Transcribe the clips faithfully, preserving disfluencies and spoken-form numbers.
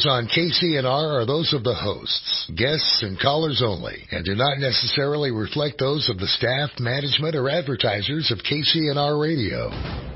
reports on K C N R are those of the hosts, guests, and callers only, and do not necessarily reflect those of the staff, management, or advertisers of K C N R Radio.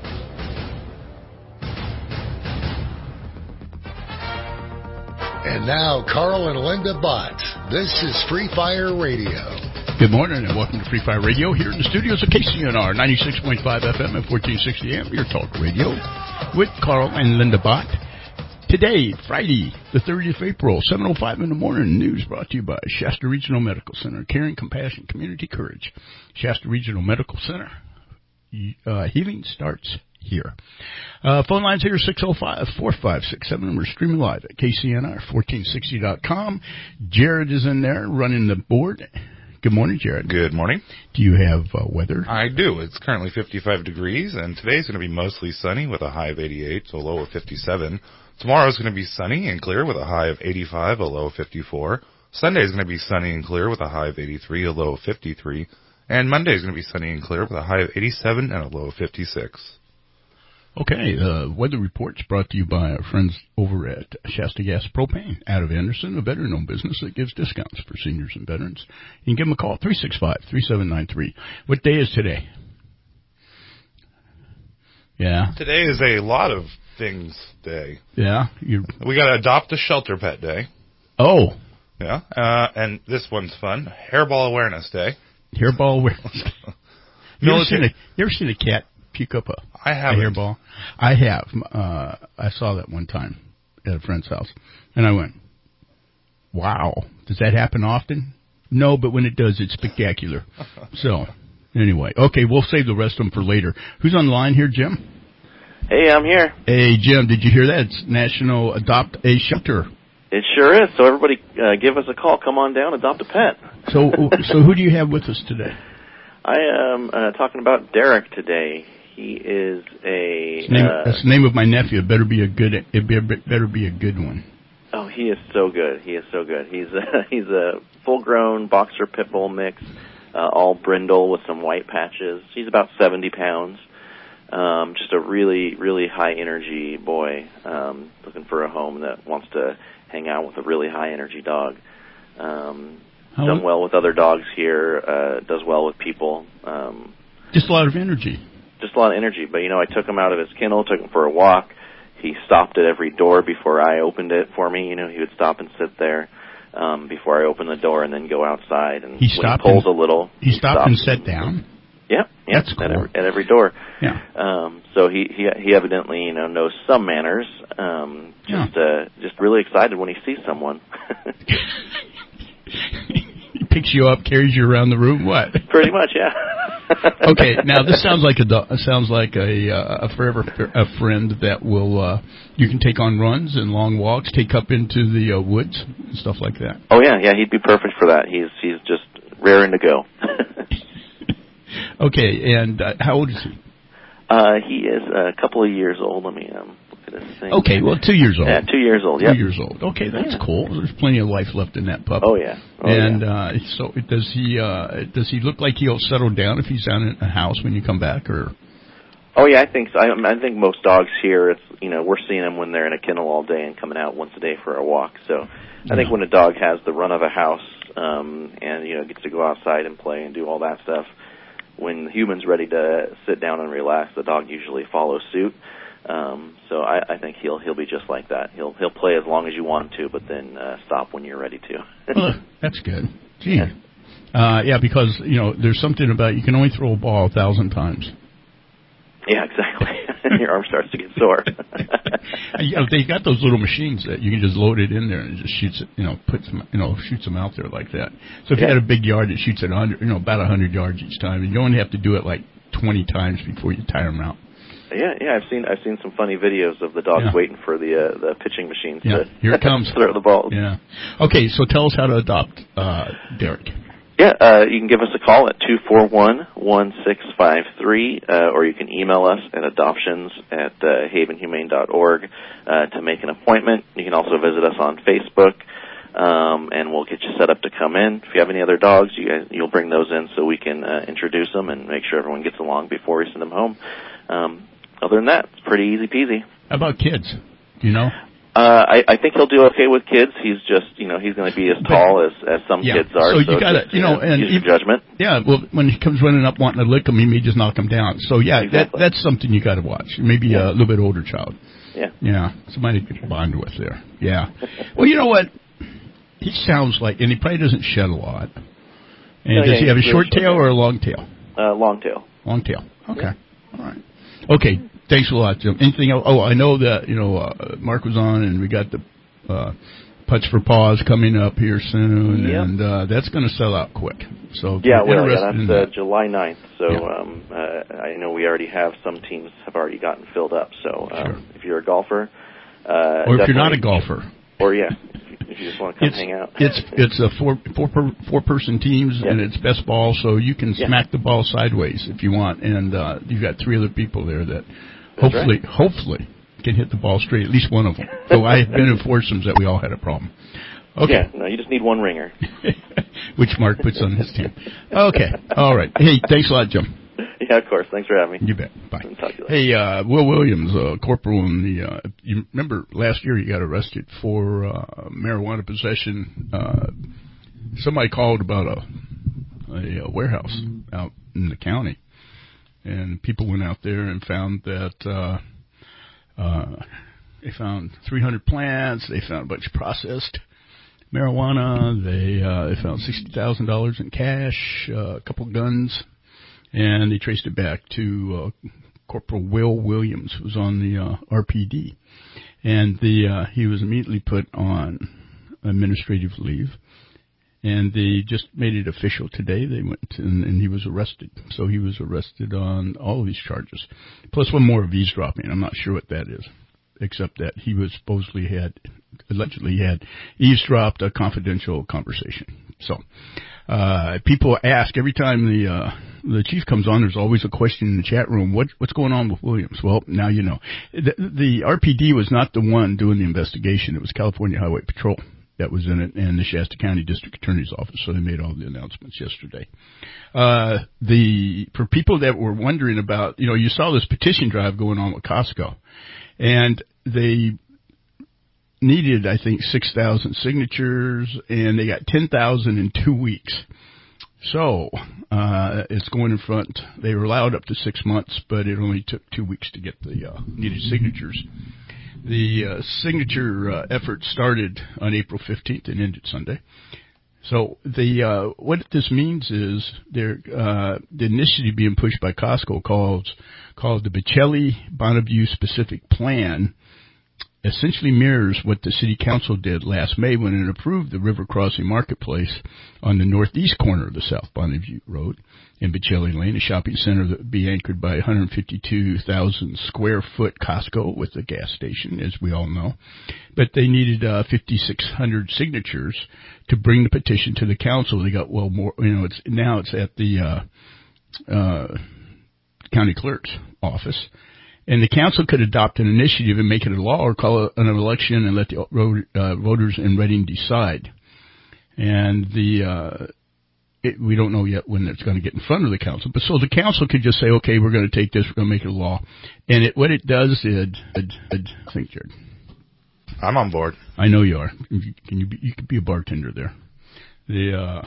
And now, Carl and Linda Bott. This is Free Fire Radio. Good morning and welcome to Free Fire Radio here in the studios of K C N R, ninety-six point five F M and fourteen sixty A M, your talk radio with Carl and Linda Bott. Today, Friday, the thirtieth of April, seven oh five in the morning. News brought to you by Shasta Regional Medical Center. Caring, compassion, community courage. Shasta Regional Medical Center. Uh, healing starts here. Uh, phone lines here, six oh five, four five six seven. We're streaming live at K C N R fourteen sixty dot com. Jared is in there running the board. Good morning, Jared. Good morning. Do you have uh, weather? I do. It's currently fifty-five degrees, and today's going to be mostly sunny with a high of eighty-eight, so a low of fifty-seven. Tomorrow's going to be sunny and clear with a high of eighty-five, a low of fifty-four. Sunday's going to be sunny and clear with a high of eighty-three, a low of fifty-three. And Monday's going to be sunny and clear with a high of eighty-seven and a low of fifty-six. Okay, uh, weather reports brought to you by our friends over at Shasta Gas Propane out of Anderson, a veteran-owned business that gives discounts for seniors and veterans. You can give them a call, three six five, three seven nine three. What day is today? Yeah. Today is a lot of things day. Yeah. You're... We got to adopt a shelter pet day. Oh. Yeah, uh, and this one's fun. Hairball Awareness Day. Hairball Awareness Day. you, ever seen a, you ever seen a cat puke up a, I haven't. a hairball? I have. Uh, I saw that one time at a friend's house, and I went, wow, does that happen often? No, but when it does, it's spectacular. So, anyway, okay, we'll save the rest of them for later. Who's on the line here, Jim? Hey, I'm here. Hey, Jim, did you hear that? It's National Adopt a Shelter. It sure is. So everybody uh, give us a call. Come on down, adopt a pet. So, so who do you have with us today? I am uh, talking about Derek today. He is a. That's the, name, uh, that's the name of my nephew. It better be a good. It be, better be a good one. Oh, he is so good. He is so good. He's a, he's a full-grown boxer pit bull mix, uh, all brindle with some white patches. He's about seventy pounds. Um, just a really, really high-energy boy, um, looking for a home that wants to hang out with a really high-energy dog. Um, done well with other dogs here, uh, does well with people. Um, just a lot of energy. Just a lot of energy. But, you know, I took him out of his kennel, took him for a walk. He stopped at every door before I opened it for me. You know, he would stop and sit there um, before I opened the door and then go outside. And he when stopped he pulls and, a little, he, he stopped, stopped and sat down? Yeah, yeah, That's cool. at, every, at every door. Yeah. Um, so he, he he evidently, you know, knows some manners. Um, just yeah. uh, just really excited when he sees someone. He picks you up, carries you around the room. What? Pretty much, yeah. Okay, now this sounds like a do- sounds like a uh, a forever a friend that will uh, you can take on runs and long walks, take up into the uh, woods and stuff like that. Oh yeah, yeah, he'd be perfect for that. He's he's just raring to go. Okay, and uh, how old is he? Uh, he is a couple of years old. Let me um, look at his thing. Okay, well, two years old. Yeah, two years old. Yeah, two years old. Okay, that's yeah. cool. There's plenty of life left in that pup. Oh yeah. Oh, and yeah. Uh, so, does he? Uh, does he look like he'll settle down if he's down in a house when you come back, or? Oh yeah, I think so. I, I think most dogs here, it's you know, we're seeing them when they're in a kennel all day and coming out once a day for a walk. So, I think when a dog has the run of a house um, and you know gets to go outside and play and do all that stuff. When the human's ready to sit down and relax, the dog usually follows suit. Um, so I, I think he'll he'll be just like that. He'll he'll play as long as you want him to, but then uh, stop when you're ready to. Well, that's good. Gee, yeah. Uh, yeah, because you know there's something about you can only throw a ball a thousand times. Yeah, exactly. Your arm starts to get sore. You know, they got those little machines that you can just load it in there and it just shoots it, you know, puts them, you know, shoots them out there like that. So if yeah. you had a big yard, it shoots at one hundred, you know, about one hundred yards each time. And you only have to do it like twenty times before you tire them out. Yeah, yeah, I've seen I've seen some funny videos of the dogs yeah. waiting for the uh, the pitching machines yeah. to Here it comes. throw the balls. Yeah. Okay, so tell us how to adopt uh, Derek. Yeah, uh, you can give us a call at two four one, one six five three, uh, or you can email us at adoptions at uh, haven humane dot org uh, to make an appointment. You can also visit us on Facebook, um, and we'll get you set up to come in. If you have any other dogs, you guys, you'll bring those in so we can uh, introduce them and make sure everyone gets along before we send them home. Um, other than that, it's pretty easy peasy. How about kids? Do you know? Uh, I, I think he'll do okay with kids. He's just, you know, he's going to be as tall as, as some yeah. kids are. So, so you got to, you know, and use your judgment. Yeah, well, when he comes running up wanting to lick him, he may just knock him down. So, yeah, exactly. that that's something you got to watch. Maybe yeah. a little bit older child. Yeah. Yeah, somebody to bond with there. Yeah. Well, you know what? He sounds like, and he probably doesn't shed a lot. And no, does yeah, he have a short tail tail. or a long tail? Uh, long tail. Long tail. Okay. Yeah. All right. Okay. Thanks a lot, Jim. Anything else? Oh, I know that, you know, uh, Mark was on, and we got the uh, Putts for Paws coming up here soon, yep. and uh, that's going to sell out quick. So yeah, well, yeah, that's in uh, that. July ninth. So yeah. um, uh, I know we already have some teams have already gotten filled up. So um, sure. if you're a golfer, uh, or if you're not a golfer, or yeah, if you just want to come it's, hang out, it's it's a four four per, four person teams, yeah. and it's best ball, so you can yeah. smack the ball sideways if you want, and uh, you've got three other people there that that's hopefully right. hopefully. can hit the ball straight, at least one of them. So I have been in foursomes that we all had a problem. Okay. Yeah, no, you just need one ringer. Which Mark puts on his team. Okay, all right. Hey, thanks a lot, Jim. Yeah, of course. Thanks for having me. You bet. Bye. Talk to you later. Hey, uh, Will Williams, uh, corporal in the, uh, you remember last year he got arrested for uh, marijuana possession. Uh, somebody called about a, a, a warehouse out in the county, and people went out there and found that uh, uh, they found three hundred plants, they found a bunch of processed marijuana, they, uh, they found sixty thousand dollars in cash, uh, a couple guns, and they traced it back to uh, Corporal Will Williams, who was on the uh, R P D. And the uh, he was immediately put on administrative leave. And they just made it official today. They went and, and he was arrested. So he was arrested on all of these charges, plus one more of eavesdropping. I'm not sure what that is, except that he was supposedly had, allegedly had eavesdropped a confidential conversation. So uh, people ask every time the uh, the chief comes on. There's always a question in the chat room. What what's going on with Williams? Well, now you know. The, the R P D was not the one doing the investigation. It was California Highway Patrol that was in it, and the Shasta County District Attorney's Office. So they made all the announcements yesterday. Uh, the for people that were wondering about, you know, you saw this petition drive going on with Costco, and they needed, I think, six thousand signatures, and they got ten thousand in two weeks. So uh, it's going in front. They were allowed up to six months, but it only took two weeks to get the uh, needed signatures. The uh, signature uh, effort started on April fifteenth and ended Sunday. So the uh, what this means is there uh, the initiative being pushed by Costco called called the Bocelli-Bonneview Specific Plan essentially mirrors what the city council did last May when it approved the River Crossing Marketplace on the northeast corner of the South Bonneview Road in Bocelli Lane, a shopping center that would be anchored by one hundred fifty-two thousand square foot Costco with a gas station, as we all know. But they needed uh, fifty-six hundred signatures to bring the petition to the council. They got well more, you know, it's now it's at the uh, uh, county clerk's office. And the council could adopt an initiative and make it a law or call it an election and let the uh, voters in Reading decide. And the uh, it, we don't know yet when it's going to get in front of the council. But so the council could just say, okay, we're going to take this, we're going to make it a law. And it, what it does is, I think, Jared. I'm on board. I know you are. Can you be, you could be a bartender there. The uh,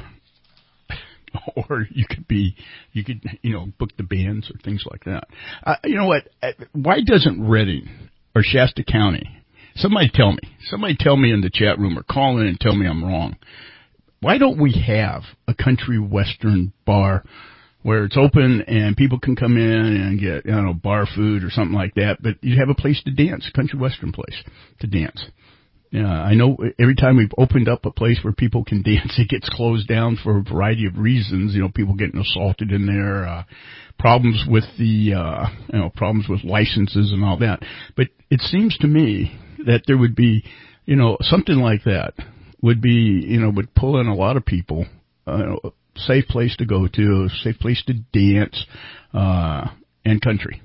or you could be, you could, you know, book the bands or things like that. Uh, you know what? Why doesn't Reading or Shasta County, somebody tell me, somebody tell me in the chat room or call in and tell me I'm wrong. Why don't we have a country western bar where it's open and people can come in and get, I don't know, bar food or something like that, but you have a place to dance, country western place to dance. Yeah, I know every time we've opened up a place where people can dance, it gets closed down for a variety of reasons. You know, people getting assaulted in there, uh, problems with the, uh, you know, problems with licenses and all that. But it seems to me that there would be, you know, something like that would be, you know, would pull in a lot of people, uh, safe place to go to, safe place to dance, uh, and country.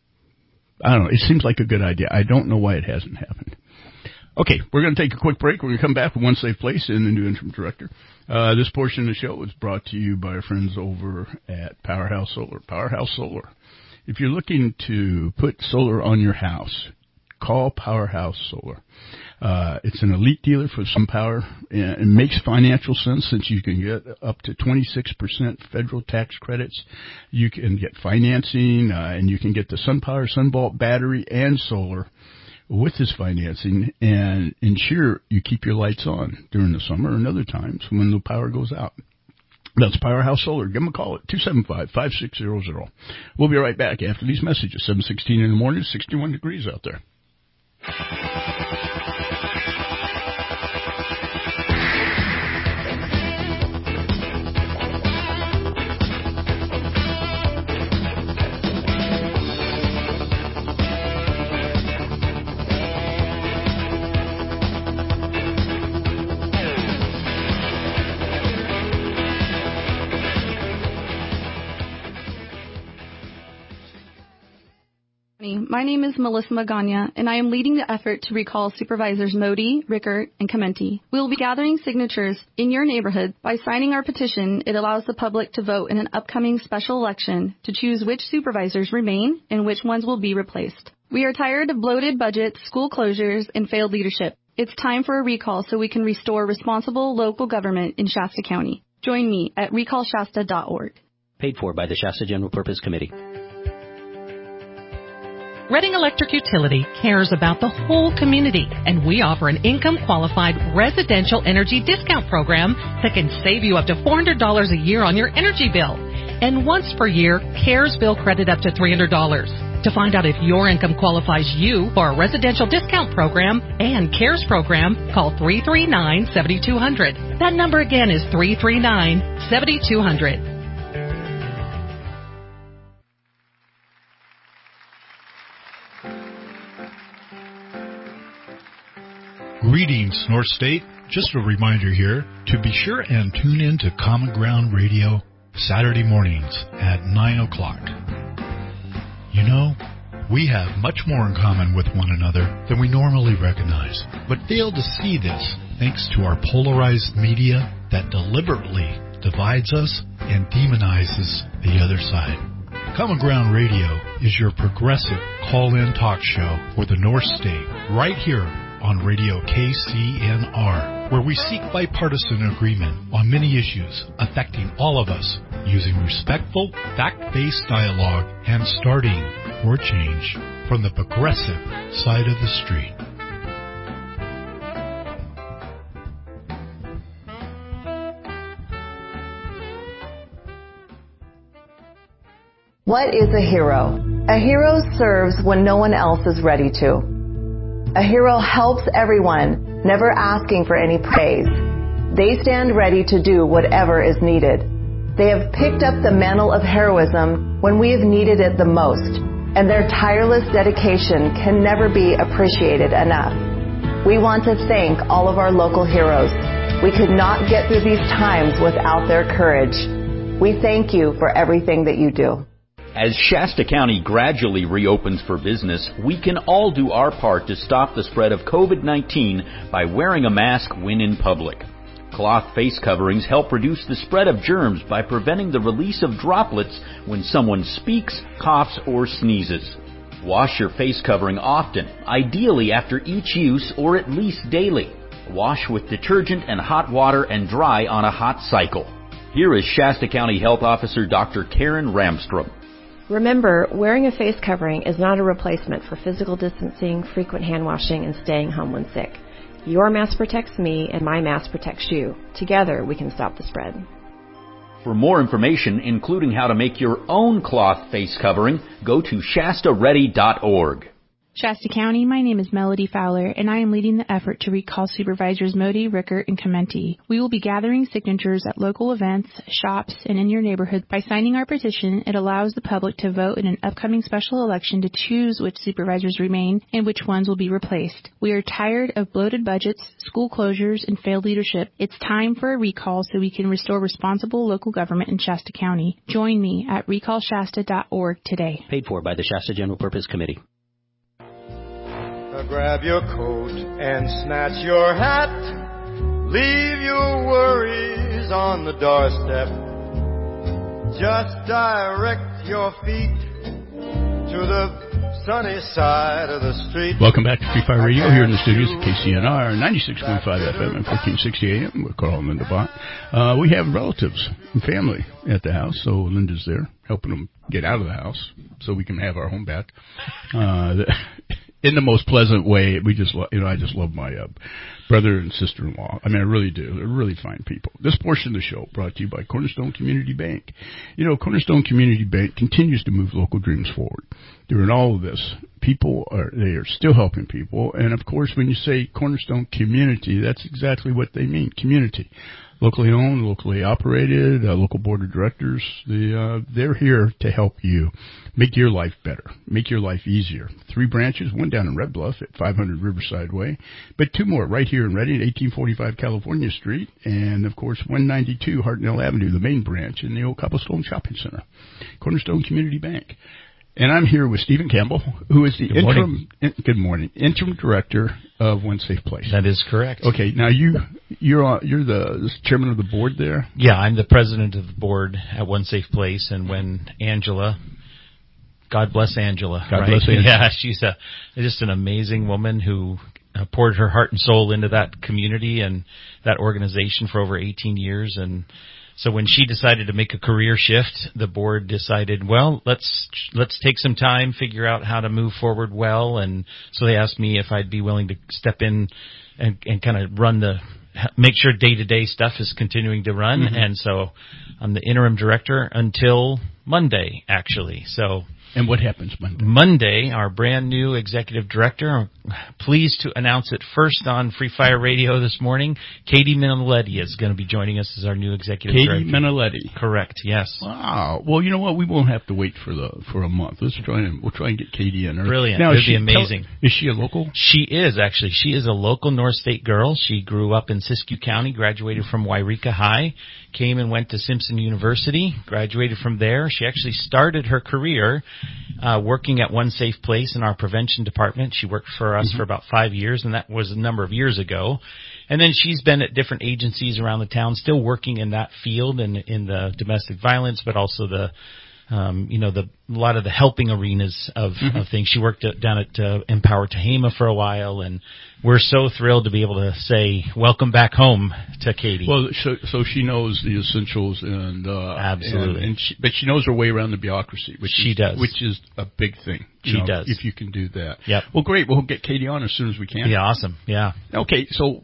I don't know. It seems like a good idea. I don't know why it hasn't happened. Okay, we're going to take a quick break. We're going to come back with One Safe Place and the new interim director. Uh, this portion of the show is brought to you by our friends over at Powerhouse Solar. Powerhouse Solar. If you're looking to put solar on your house, call Powerhouse Solar. Uh, it's an elite dealer for SunPower, and it makes financial sense since you can get up to twenty-six percent federal tax credits. You can get financing, uh, and you can get the SunPower SunVault battery and solar with this financing and ensure you keep your lights on during the summer and other times when the power goes out. That's Powerhouse Solar. Give them a call at two seven five, five six zero zero. We'll be right back after these messages. seven sixteen in the morning, sixty-one degrees out there. My name is Melissa Magana, and I am leading the effort to recall Supervisors Modi, Rickert, and Comenti. We will be gathering signatures in your neighborhood. By signing our petition, it allows the public to vote in an upcoming special election to choose which supervisors remain and which ones will be replaced. We are tired of bloated budgets, school closures, and failed leadership. It's time for a recall so we can restore responsible local government in Shasta County. Join me at recall shasta dot org. Paid for by the Shasta General Purpose Committee. Reading Electric Utility cares about the whole community, and we offer an income-qualified residential energy discount program that can save you up to four hundred dollars a year on your energy bill. And once per year, CARES bill credit up to three hundred dollars. To find out if your income qualifies you for a residential discount program and CARES program, call three three nine, seven two zero zero. That number again is three three nine, seven two zero zero. Greetings, North State. Just a reminder here to be sure and tune in to Common Ground Radio Saturday mornings at nine o'clock. You know, we have much more in common with one another than we normally recognize, but fail to see this thanks to our polarized media that deliberately divides us and demonizes the other side. Common Ground Radio is your progressive call-in talk show for the North State, right here on Radio K C N R, where we seek bipartisan agreement on many issues affecting all of us, using respectful, fact-based dialogue and starting for change from the progressive side of the street. What is a hero? A hero serves when no one else is ready to. A hero helps everyone, never asking for any praise. They stand ready to do whatever is needed. They have picked up the mantle of heroism when we have needed it the most, and their tireless dedication can never be appreciated enough. We want to thank all of our local heroes. We could not get through these times without their courage. We thank you for everything that you do. As Shasta County gradually reopens for business, we can all do our part to stop the spread of COVID nineteen by wearing a mask when in public. Cloth face coverings help reduce the spread of germs by preventing the release of droplets when someone speaks, coughs, or sneezes. Wash your face covering often, ideally after each use or at least daily. Wash with detergent and hot water and dry on a hot cycle. Here is Shasta County Health Officer Doctor Karen Ramstrom. Remember, wearing a face covering is not a replacement for physical distancing, frequent hand washing, and staying home when sick. Your mask protects me, and my mask protects you. Together, we can stop the spread. For more information, including how to make your own cloth face covering, go to shasta ready dot org. Shasta County, my name is Melody Fowler, and I am leading the effort to recall Supervisors Modi, Rickert, and Comenti. We will be gathering signatures at local events, shops, and in your neighborhood. By signing our petition, it allows the public to vote in an upcoming special election to choose which supervisors remain and which ones will be replaced. We are tired of bloated budgets, school closures, and failed leadership. It's time for a recall so we can restore responsible local government in Shasta County. Join me at recall shasta dot org today. Paid for by the Shasta General Purpose Committee. Grab your coat and snatch your hat. Leave your worries on the doorstep. Just direct your feet to the sunny side of the street. Welcome back to Free Fire Radio here in the studios at K C N R ninety-six point five F M and fourteen sixty A M with Carl and Linda Bott. Uh, we have relatives and family at the house, so Linda's there helping them get out of the house so we can have our home back. Uh, the, in the most pleasant way. We just, lo- you know, I just love my uh, brother and sister-in-law. I mean, I really do. They're really fine people. This portion of the show brought to you by Cornerstone Community Bank. You know, Cornerstone Community Bank continues to move local dreams forward. During all of this, people are, they are still helping people. And of course, when you say Cornerstone Community, that's exactly what they mean, community. Locally owned, locally operated, uh, local board of directors, the, uh, they're here to help you make your life better, make your life easier. Three branches, one down in Red Bluff at five hundred Riverside Way, but two more right here in Redding at eighteen forty-five California Street, and of course one ninety-two Hartnell Avenue, the main branch in the old Cobblestone Shopping Center. Cornerstone Community Bank. And I'm here with Stephen Campbell, who is the good interim, morning. in, good morning, interim director of One Safe Place. That is correct. Okay, now you, you're on, you're the chairman of the board there? Yeah, I'm the president of the board at One Safe Place, and when Angela, God bless Angela. God right? bless Angela. Yeah, she's a, just an amazing woman who uh, poured her heart and soul into that community and that organization for over eighteen years, and so when she decided to make a career shift, the board decided, well, let's let's take some time, figure out how to move forward well. And so they asked me if I'd be willing to step in and, and kind of run the, make sure day-to-day stuff is continuing to run. Mm-hmm. And so I'm the interim director until Monday, actually. So. And what happens Monday? Monday, our brand new executive director, I'm pleased to announce it first on Free Fire Radio this morning. Katie Miniletti is going to be joining us as our new executive Katie director. Katie Miniletti. Correct, yes. Wow. Well, you know what? We won't have to wait for the for a month. Let's try and we'll try and get Katie in. Brilliant. Now, It'd she, be amazing. Tell, is she a local? She is, actually. She is a local North State girl. She grew up in Siskiyou County, graduated from Wairika High, came and went to Simpson University, graduated from there. She actually started her career uh, working at One Safe Place in our prevention department. She worked for us mm-hmm. for about five years, and that was a number of years ago. And then she's been at different agencies around the town, still working in that field and in the domestic violence, but also the, um, you know, the a lot of the helping arenas of, mm-hmm. of things. She worked at, down at uh, Empower Tehama for a while, and we're so thrilled to be able to say welcome back home to Katie. Well, so, so she knows the essentials, and uh, absolutely, and, and she, but she knows her way around the bureaucracy, which she is, does, which is a big thing. She know, does, if you can do that. Yep. Well, great. We'll get Katie on as soon as we can. Yeah, awesome. Yeah. Okay, so.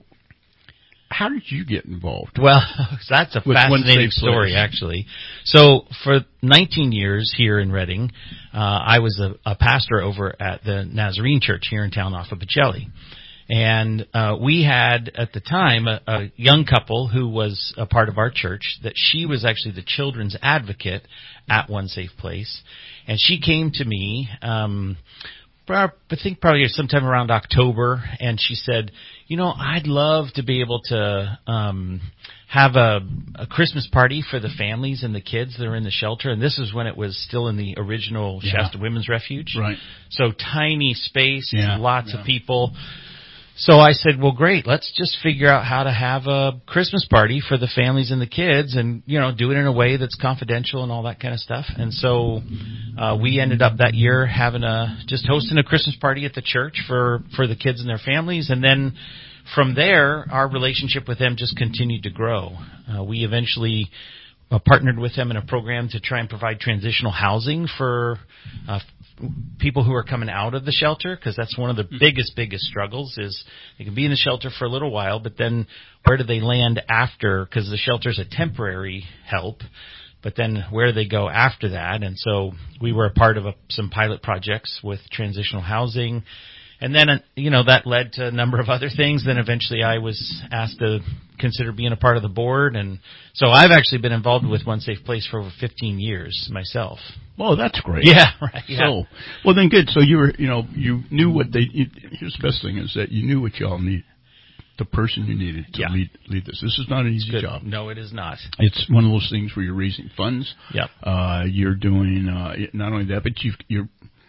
How did you get involved? Well, that's a With fascinating story, place. actually. So for nineteen years here in Redding, uh, I was a, a pastor over at the Nazarene Church here in town off of Pacelli. And uh, we had, at the time, a, a young couple who was a part of our church, that she was actually the children's advocate at One Safe Place. And she came to me, um, I think probably sometime around October, and she said, you know, I'd love to be able to um have a, a Christmas party for the families and the kids that are in the shelter. And this is when it was still in the original yeah. Shasta Women's Refuge. Right. So tiny space, yeah. lots yeah. of people. So I said, well, great, let's just figure out how to have a Christmas party for the families and the kids and, you know, do it in a way that's confidential and all that kind of stuff. And so uh, we ended up that year having a, just hosting a Christmas party at the church for, for the kids and their families. And then from there, our relationship with them just continued to grow. Uh, we eventually uh, partnered with them in a program to try and provide transitional housing for uh people who are coming out of the shelter, because that's one of the biggest, biggest struggles is they can be in the shelter for a little while, but then where do they land after? Because the shelter is a temporary help, but then where do they go after that? And so we were a part of a, some pilot projects with transitional housing. And then, uh, you know, that led to a number of other things. Then eventually I was asked to consider being a part of the board. And so I've actually been involved with One Safe Place for over fifteen years myself. Oh, that's great. Yeah, right. Yeah. So, well, then good. So you were, you know, you knew what they, you, here's the best thing is that you knew what y'all need. The person you needed to yeah. lead lead this. This is not an easy good. job. No, it is not. It's one of those things where you're raising funds. Yep. Uh, you're doing, uh, not only that, but you've, you're,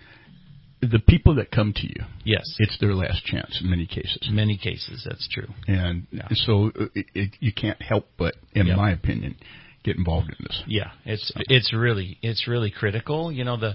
the people that come to you, yes, it's their last chance in many cases. In many cases, that's true. And yeah. so it, it, you can't help but, in yep. my opinion, get involved in this. Yeah, it's so. it's really it's really critical. You know, the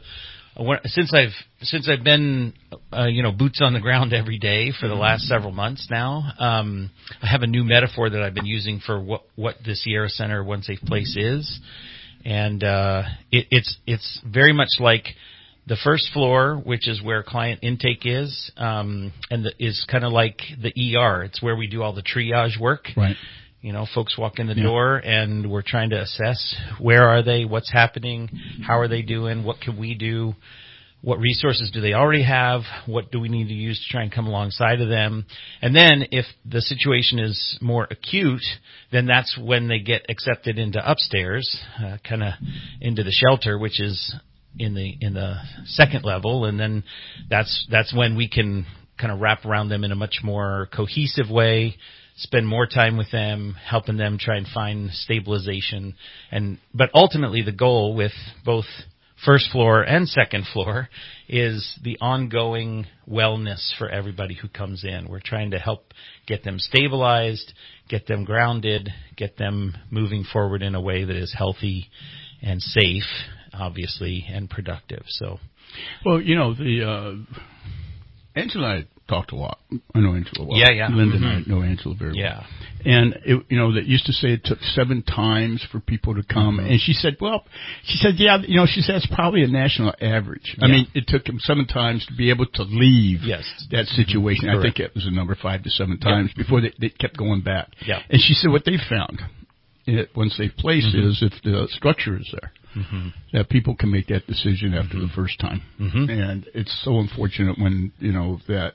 since I've since I've been uh, you know boots on the ground every day for the last several months now, um, I have a new metaphor that I've been using for what what the Sierra Center One Safe Place is, and uh, it, it's it's very much like the first floor, which is where client intake is, um, and the, is kind of like the E R. It's where we do all the triage work. Right. You know, folks walk in the yeah. door, and we're trying to assess where are they, what's happening, how are they doing, what can we do, what resources do they already have, what do we need to use to try and come alongside of them. And then if the situation is more acute, then that's when they get accepted into upstairs, uh, kind of into the shelter, which is in the in the second level, and then that's that's when we can kind of wrap around them in a much more cohesive way, spend more time with them, helping them try and find stabilization. And but ultimately the goal with both first floor and second floor is the ongoing wellness for everybody who comes in. We're trying to help get them stabilized, get them grounded, get them moving forward in a way that is healthy and safe, obviously, and productive. So, well, you know, the uh, Angela and I talked a lot. I know Angela well. Yeah, yeah. Linda mm-hmm. and I know Angela very yeah. well. And, it, you know, that used to say it took seven times for people to come. Mm-hmm. And she said, well, she said, yeah, you know, she said it's probably a national average. Yeah. I mean, it took them seven times to be able to leave yes. that situation. Mm-hmm. I think it was a number five to seven times yeah. before they, they kept going back. Yeah. And she said what they found at One Safe Place mm-hmm. is if the structure is there. Mm-hmm. That people can make that decision after mm-hmm. the first time. Mm-hmm. And it's so unfortunate when, you know, that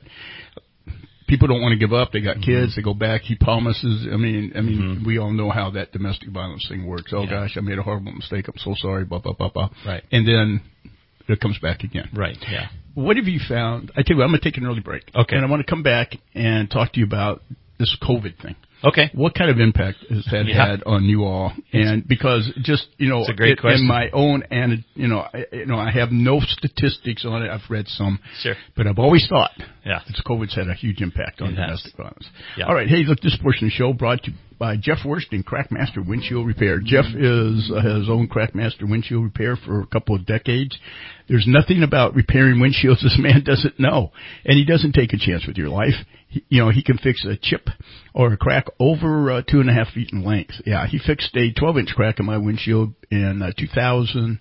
people don't want to give up. They got mm-hmm. kids. They go back. He promises. I mean, I mean, mm-hmm. we all know how that domestic violence thing works. Oh, yeah. gosh, I made a horrible mistake. I'm so sorry, blah, blah, blah, blah. Right. And then it comes back again. Right, yeah. What have you found? I tell you what, I'm going to take an early break. Okay. And I want to come back and talk to you about this COVID thing. Okay. What kind of impact has that yeah. had on you all? And because just, you know, it's a great it, question. in my own, and you know, I, you know, I have no statistics on it. I've read some. Sure. But I've always thought yeah. that COVID's had a huge impact on it domestic has. violence. Yeah. All right. Hey, look, this portion of the show brought to you by Jeff Worsting, Crackmaster Windshield Repair. Jeff is uh, has owned Crackmaster Windshield Repair for a couple of decades. There's nothing about repairing windshields this man doesn't know, and he doesn't take a chance with your life. He, you know, he can fix a chip or a crack over uh, two and a half feet in length. Yeah, he fixed a twelve-inch crack in my windshield in uh, two thousand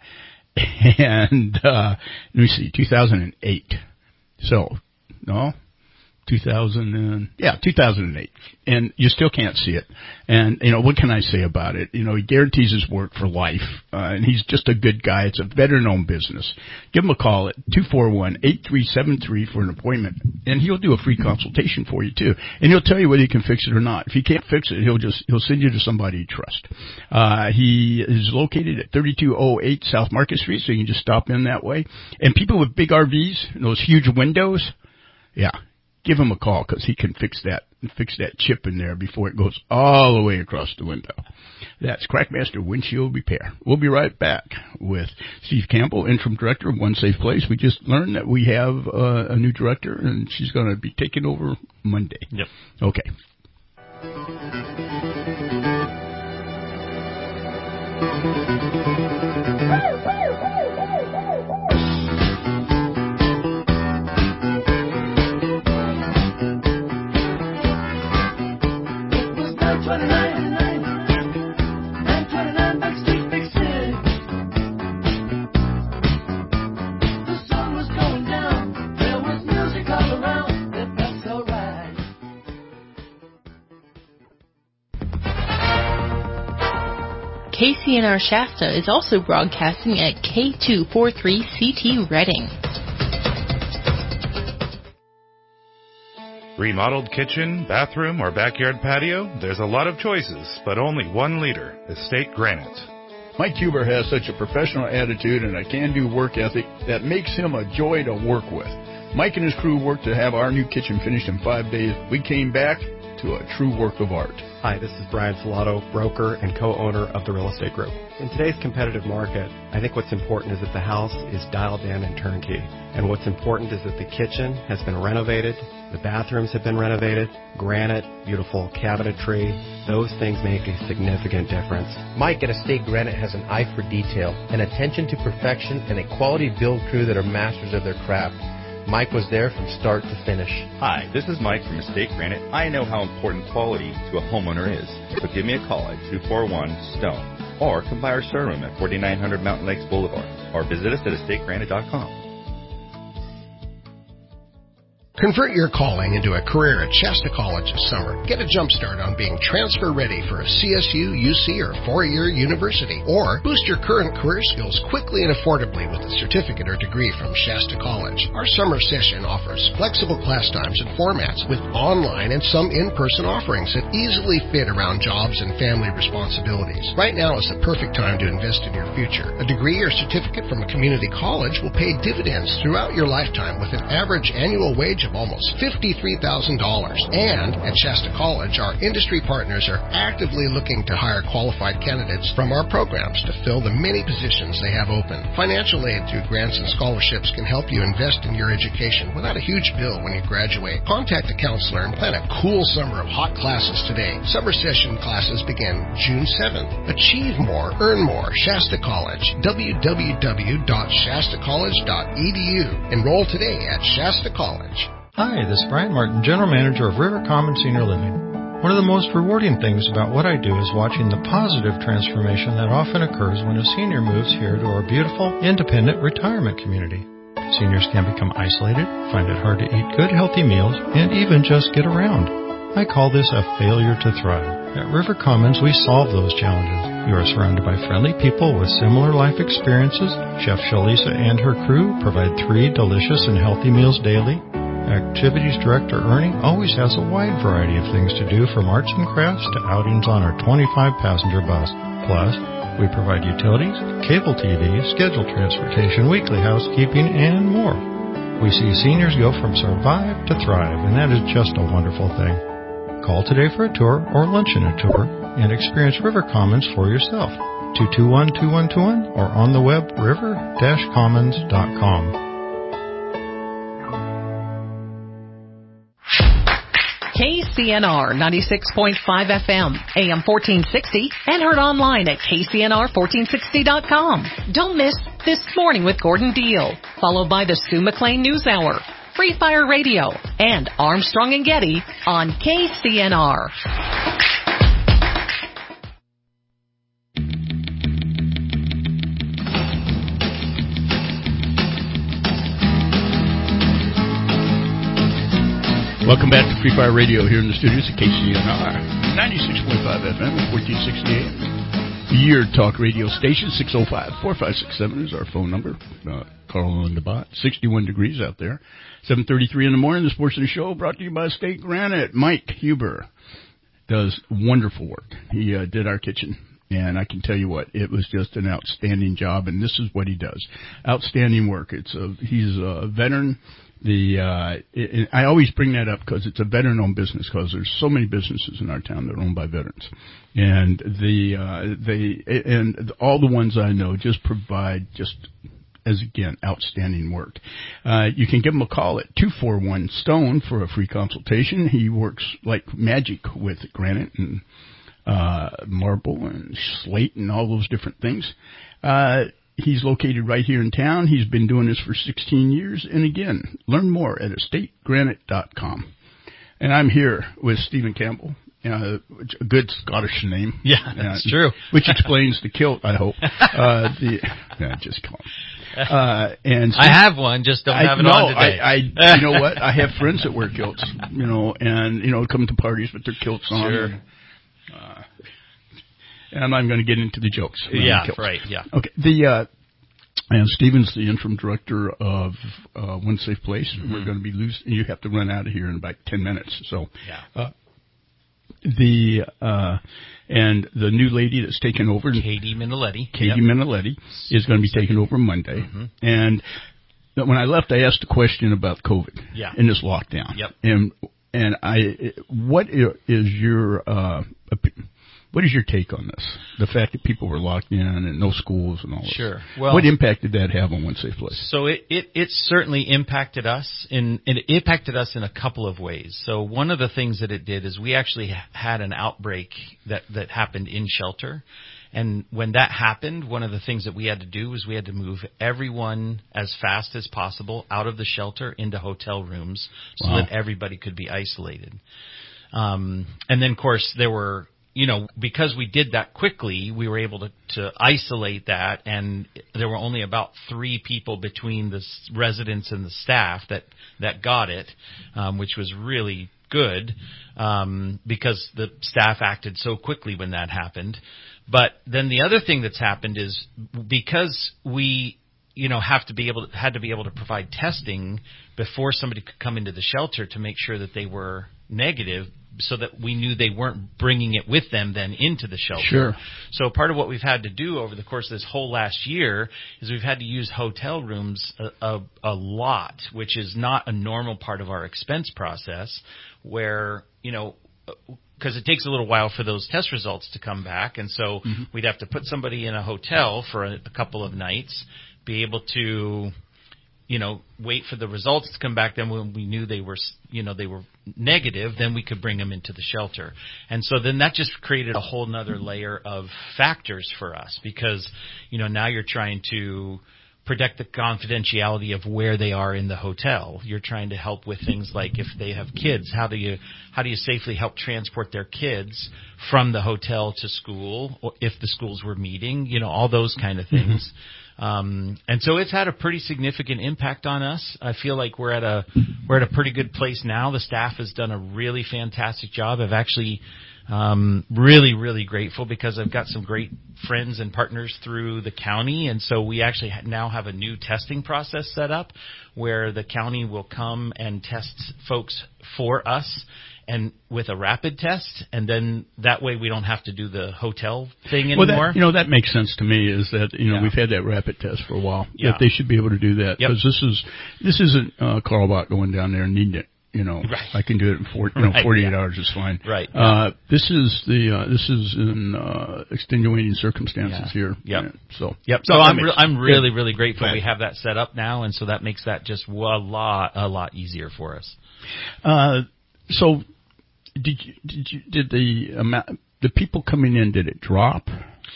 and uh, let me see, two thousand eight. So, no. two thousand and, yeah, two thousand eight. And you still can't see it. And, you know, what can I say about it? You know, he guarantees his work for life. Uh, and he's just a good guy. It's a veteran-owned business. Give him a call at two four one, eight three seven three for an appointment. And he'll do a free consultation for you, too. And he'll tell you whether he can fix it or not. If he can't fix it, he'll just, he'll send you to somebody you trust. Uh, he is located at thirty-two oh eight South Market Street, so you can just stop in that way. And people with big R Vs, those huge windows, yeah. Give him a call because he can fix that fix that chip in there before it goes all the way across the window. That's Crackmaster Windshield Repair. We'll be right back with Steve Campbell, Interim Director of One Safe Place. We just learned that we have uh, a new director, and she's going to be taking over Monday. Yep. Okay. K C N R Shasta is also broadcasting at K two forty-three C T Reading. Remodeled kitchen, bathroom, or backyard patio? There's a lot of choices, but only one leader, Estate Granite. Mike Huber has such a professional attitude and a can-do work ethic that makes him a joy to work with. Mike and his crew worked to have our new kitchen finished in five days. We came back, to a true work of art. Hi, this is Brian Salato, broker and co-owner of the Real Estate Group. In today's competitive market, I think what's important is that the house is dialed in and turnkey. And what's important is that the kitchen has been renovated, the bathrooms have been renovated, granite, beautiful cabinetry. Those things make a significant difference. Mike at Estate Granite has an eye for detail, an attention to perfection, and a quality build crew that are masters of their craft. Mike was there from start to finish. Hi, this is Mike from Estate Granite. I know how important quality to a homeowner is. So give me a call at two four one STONE or come by our showroom at forty-nine hundred Mountain Lakes Boulevard or visit us at estate granite dot com. Convert your calling into a career at Shasta College this summer. Get a jump start on being transfer ready for a C S U, U C, or four-year university. Or boost your current career skills quickly and affordably with a certificate or degree from Shasta College. Our summer session offers flexible class times and formats with online and some in-person offerings that easily fit around jobs and family responsibilities. Right now is the perfect time to invest in your future. A degree or certificate from a community college will pay dividends throughout your lifetime with an average annual wage of almost fifty-three thousand dollars. And at Shasta College, our industry partners are actively looking to hire qualified candidates from our programs to fill the many positions they have open. Financial aid through grants and scholarships can help you invest in your education without a huge bill when you graduate. Contact a counselor and plan a cool summer of hot classes today. Summer session classes begin June seventh. Achieve more, earn more. Shasta College. w w w dot shasta college dot e d u. Enroll today at Shasta College. Hi, this is Brian Martin, General Manager of River Commons Senior Living. One of the most rewarding things about what I do is watching the positive transformation that often occurs when a senior moves here to our beautiful, independent retirement community. Seniors can become isolated, find it hard to eat good, healthy meals, and even just get around. I call this a failure to thrive. At River Commons, we solve those challenges. You are surrounded by friendly people with similar life experiences. Chef Shalisa and her crew provide three delicious and healthy meals daily. Activities Director Ernie always has a wide variety of things to do, from arts and crafts to outings on our twenty-five passenger bus. Plus, we provide utilities, cable T V, scheduled transportation, weekly housekeeping, and more. We see seniors go from survive to thrive, and that is just a wonderful thing. Call today for a tour or luncheon a tour and experience River Commons for yourself. two two one, two one two one or on the web river dash commons dot com. K C N R ninety-six point five F M, A M fourteen sixty, and heard online at K C N R fourteen sixty dot com. Don't miss This Morning with Gordon Deal, followed by the Sue McLean News Hour, Free Fire Radio, and Armstrong and Getty on K C N R. Welcome back to Free Fire Radio here in the studios at K C N R ninety-six point five F M and fourteen sixty A M. Your talk radio station. Six oh five, four five six seven is our phone number. Uh, Carl and Linda Bott. sixty-one degrees out there. seven thirty-three in the morning. This portion of the show brought to you by Estate Granite. Mike Huber does wonderful work. He uh, did our kitchen. And I can tell you what, it was just an outstanding job, and this is what he does. Outstanding work. It's a, he's a veteran. The uh, it, I always bring that up because it's a veteran-owned business, because there's so many businesses in our town that are owned by veterans, and the uh, they and all the ones I know just provide just as again outstanding work. Uh, you can give him a call at two four one STONE for a free consultation. He works like magic with granite and uh, marble and slate and all those different things. Uh, He's located right here in town. He's been doing this for sixteen years. And again, learn more at estate granite dot com. And I'm here with Stephen Campbell, uh, a good Scottish name. Yeah, that's uh, true. Which explains the kilt, I hope. Uh, the, yeah, just call him. Uh, and Steve, I have one, just don't have it I, on no, today. I, I, you know what? I have friends that wear kilts, you know, and, you know, come to parties with their kilts on. Sure. And, uh, And I'm not going to get into the jokes. Yeah, right, yeah. Okay. The, uh, and Stephen's the interim director of uh, One Safe Place. Mm-hmm. We're going to be losing. You have to run out of here in about ten minutes. So, yeah. Uh, the uh, and the new lady that's taken over, Katie Minnelletti. Katie yep. Minnelletti is going to be taking over Monday. Mm-hmm. And when I left, I asked a question about COVID yeah. in this lockdown. Yep. And and I, what is your uh, what is your take on this? The fact that people were locked in and no schools and all this. Sure. Well, what impact did that have on One Safe Place? So it, it, it certainly impacted us in it impacted us in a couple of ways. So one of the things that it did is we actually had an outbreak that, that happened in shelter. And when that happened, one of the things that we had to do was we had to move everyone as fast as possible out of the shelter into hotel rooms so wow. that everybody could be isolated. Um, and then, of course, there were, you know, because we did that quickly, we were able to, to isolate that, and there were only about three people between the residents and the staff that, that got it, um, which was really good um, because the staff acted so quickly when that happened. But then the other thing that's happened is because we, you know, have to be able to, had to be able to provide testing before somebody could come into the shelter to make sure that they were negative, so that we knew they weren't bringing it with them then into the shelter. Sure. So part of what we've had to do over the course of this whole last year is we've had to use hotel rooms a, a, a lot, which is not a normal part of our expense process, where, you know, because it takes a little while for those test results to come back. And so mm-hmm. we'd have to put somebody in a hotel for a, a couple of nights, be able to, you know, wait for the results to come back. Then when we knew they were, you know, they were negative, then we could bring them into the shelter. And so then that just created a whole nother layer of factors for us because, you know, now you're trying to protect the confidentiality of where they are in the hotel. You're trying to help with things like if they have kids, how do you how do you safely help transport their kids from the hotel to school, or if the schools were meeting, you know, all those kind of things. Mm-hmm. Um, and so it's had a pretty significant impact on us. I feel like we're at a we're at a pretty good place now. The staff has done a really fantastic job. I've actually Um, really, really grateful because I've got some great friends and partners through the county, and so we actually ha- now have a new testing process set up where the county will come and test folks for us and with a rapid test, and then that way we don't have to do the hotel thing anymore. Well, that, you know, that makes sense to me is that, you know, yeah. we've had that rapid test for a while, yeah. that they should be able to do that because yep. this is, this isn't uh, Carl Bach going down there and needing it. You know, right. I can do it in four, you know, right, forty-eight yeah. hours is fine. Right. Uh, yeah. This is the uh, this is in uh, extenuating circumstances yeah. here. Yep. Yeah, so yep. So no, I'm makes, re- I'm really really yeah. grateful we have that set up now, and so that makes that just a lot a lot easier for us. Uh, so did you, did you, did the amount the people coming in, did it drop?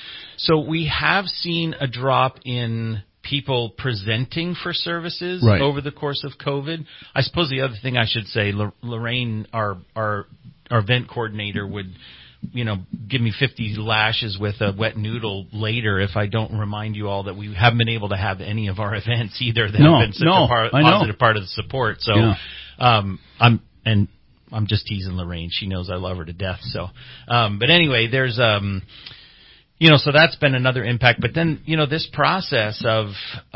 So we have seen a drop in people presenting for services right. over the course of COVID. I suppose the other thing I should say, Lorraine, our our our event coordinator, would, you know, give me fifty lashes with a wet noodle later if I don't remind you all that we haven't been able to have any of our events either that no, have been such no, a par- positive part of the support. So yeah. um, I'm and I'm just teasing Lorraine. She knows I love her to death. So, um, but anyway, there's um. You know, so that's been another impact. But then, you know, this process of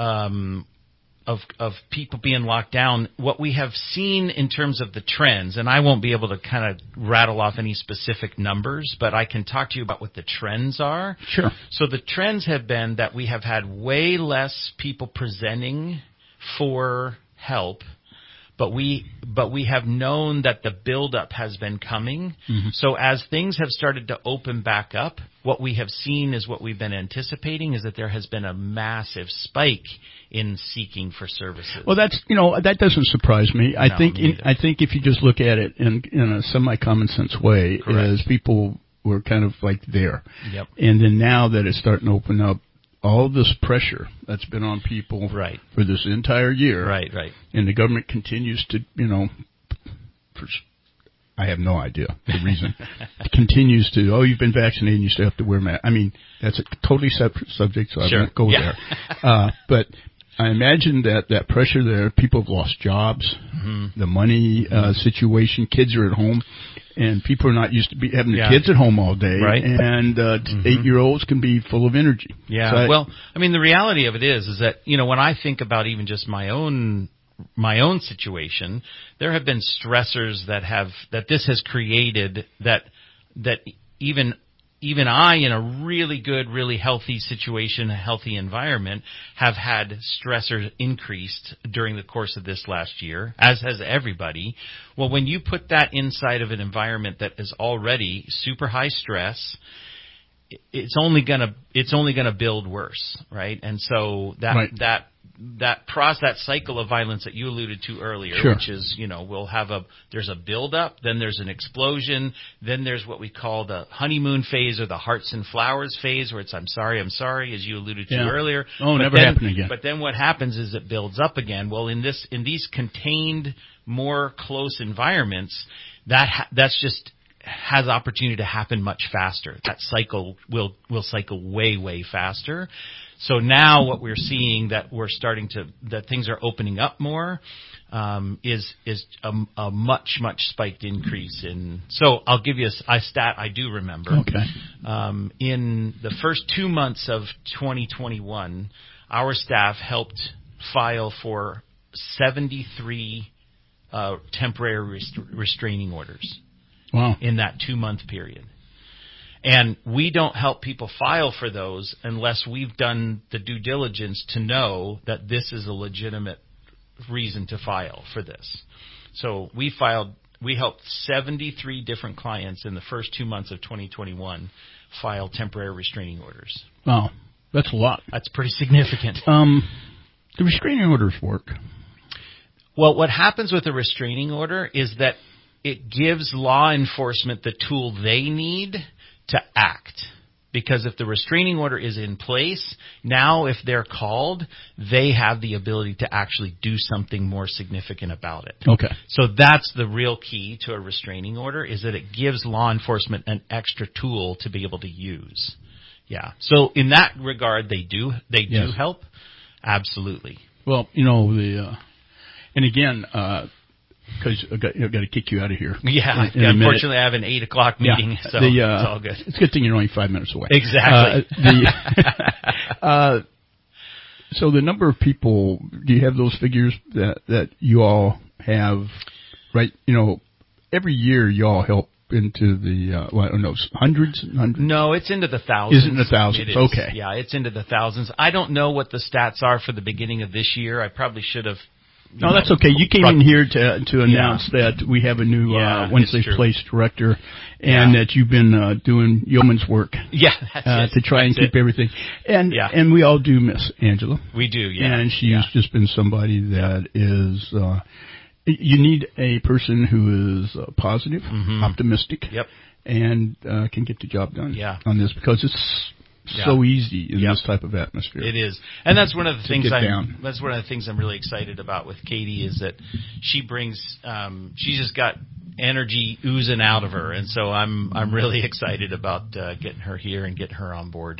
um, of of people being locked down, what we have seen in terms of the trends, and I won't be able to kind of rattle off any specific numbers, but I can talk to you about what the trends are. Sure. So the trends have been that we have had way less people presenting for help. But we but we have known that the buildup has been coming. Mm-hmm. So as things have started to open back up, what we have seen is what we've been anticipating is that there has been a massive spike in seeking for services. Well, that's, you know, that doesn't surprise me. I no, think me in, I think if you just look at it in, in a semi-common sense way, Correct. is people were kind of like there. Yep. And then now that it's starting to open up, all this pressure that's been on people right. for this entire year. Right, right. And the government continues to, you know, for, I have no idea the reason, continues to, oh, you've been vaccinated and you still have to wear a mask. I mean, that's a totally separate subject, so sure. I won't go yeah. there. Uh, but I imagine that that pressure there, people have lost jobs, mm-hmm. the money uh, situation, kids are at home. And people are not used to be having yeah. the kids at home all day, right. and uh, mm-hmm. eight-year-olds can be full of energy. Yeah, so I, well, I mean, the reality of it is, is that, you know, when I think about even just my own, my own situation, there have been stressors that have, that this has created that, that even, even I, in a really good, really healthy situation, a healthy environment, have had stressors increased during the course of this last year, as has everybody. Well, when you put that inside of an environment that is already super high stress, it's only gonna it's only gonna build worse, right? And so that right. that that process, that cycle of violence that you alluded to earlier, sure. which is, you know, we'll have a there's a build up, then there's an explosion, then there's what we call the honeymoon phase or the hearts and flowers phase, where it's I'm sorry, I'm sorry, as you alluded to yeah. earlier. Oh, but never then, happen again. But then what happens is it builds up again. Well, in this in these contained, more close environments, that ha- that's just has opportunity to happen much faster. That cycle will will cycle way, way faster. So now what we're seeing that we're starting to, that things are opening up more, um, is, is a, a much, much spiked increase in, so I'll give you a, a stat I do remember. Okay. Um, in the first two months of twenty twenty-one, our staff helped file for seventy-three, uh, temporary rest- restraining orders. Wow. In that two-month period. And we don't help people file for those unless we've done the due diligence to know that this is a legitimate reason to file for this. So we filed, we helped seventy-three different clients in the first two months of twenty twenty-one file temporary restraining orders. Wow. That's a lot. That's pretty significant. Um, the restraining orders work. Well, what happens with a restraining order is that it gives law enforcement the tool they need to act. Because if the restraining order is in place, now if they're called, they have the ability to actually do something more significant about it. Okay. So that's the real key to a restraining order, is that it gives law enforcement an extra tool to be able to use. Yeah. So in that regard, they do, they do yes. help. Absolutely. Well, you know, the, uh, and again, uh, because I've got, I've got to kick you out of here. Yeah, in, in unfortunately I have an eight o'clock meeting, yeah, so the, uh, it's all good. It's a good thing you're only five minutes away. Exactly. Uh, the, uh, so the number of people, do you have those figures that, that you all have, right? You know, every year you all help into the, uh, well, I don't know, hundreds and hundreds? No, it's into the thousands. Is it in the thousands? It is. Okay. Yeah, it's into the thousands. I don't know what the stats are for the beginning of this year. I probably should have. No, know, that's okay. You came in here to to announce yeah. that we have a new yeah, uh, Wednesday Place director, and yeah. that you've been uh, doing yeoman's work. Yeah, that's uh, it. to try that's and keep it. everything. And yeah. and we all do miss Angela. We do, yeah. And she's yeah. just been somebody that is. Uh, you need a person who is uh, positive, mm-hmm. optimistic, yep. and uh, can get the job done. Yeah. On this, because it's. Yeah. So easy in yep. this type of atmosphere. It is, and that's one of the things I'm. Down. That's one of the things I'm really excited about with Katie, is that she brings. Um, she's just got energy oozing out of her, and so I'm I'm really excited about uh, getting her here and getting her on board.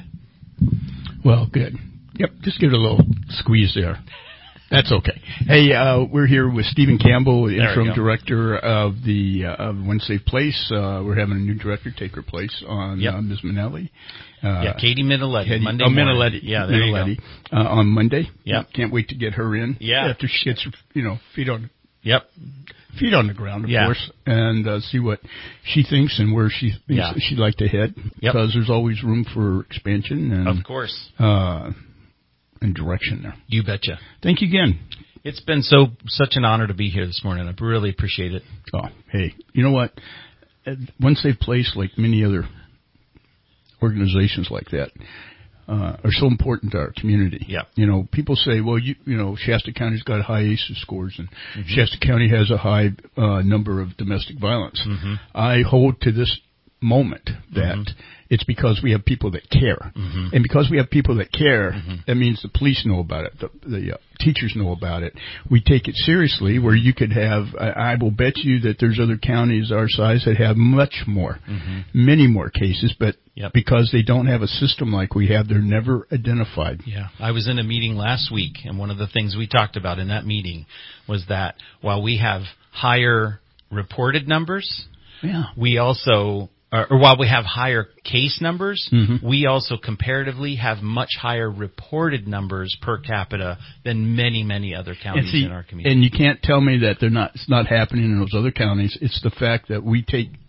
Well, good. Yep, just give it a little squeeze there. That's okay. Hey, uh, we're here with Stephen Campbell, the interim director of the uh, of Wednesday Place. Uh, we're having a new director take her place on yep. uh, Miz Minnelli. Uh, yeah, Katie Minnelli, Katie, Monday oh, morning. Minnelli, yeah, there Minnelli, you go. Uh, on Monday. Yeah, can't wait to get her in. Yeah, after she gets her, you know, feet on. Yep. Feet on the ground, of yeah. course, and uh, see what she thinks and where she thinks yeah. she'd like to head. Yep. Because there's always room for expansion and of course uh, and direction there. You betcha. Thank you again. It's been so such an honor to be here this morning. I really appreciate it. Oh, hey, you know what? Wednesday Place, like many other organizations like that, uh, are so important to our community. Yeah. You know, people say, well, you you know, Shasta County's got high A C E scores, and mm-hmm. Shasta County has a high uh, number of domestic violence. Mm-hmm. I hold to this moment that mm-hmm. it's because we have people that care. Mm-hmm. And because we have people that care, mm-hmm. that means the police know about it, the, the uh, teachers know about it. We take it seriously, where you could have, I, I will bet you that there's other counties our size that have much more, mm-hmm. many more cases, but yep. because they don't have a system like we have, they're never identified. Yeah. I was in a meeting last week, and one of the things we talked about in that meeting was that while we have higher reported numbers, yeah. we also... Or, or while we have higher case numbers, mm-hmm. we also comparatively have much higher reported numbers per capita than many, many other counties see, in our community. And you can't tell me that they're not, it's not happening in those other counties. It's the fact that we take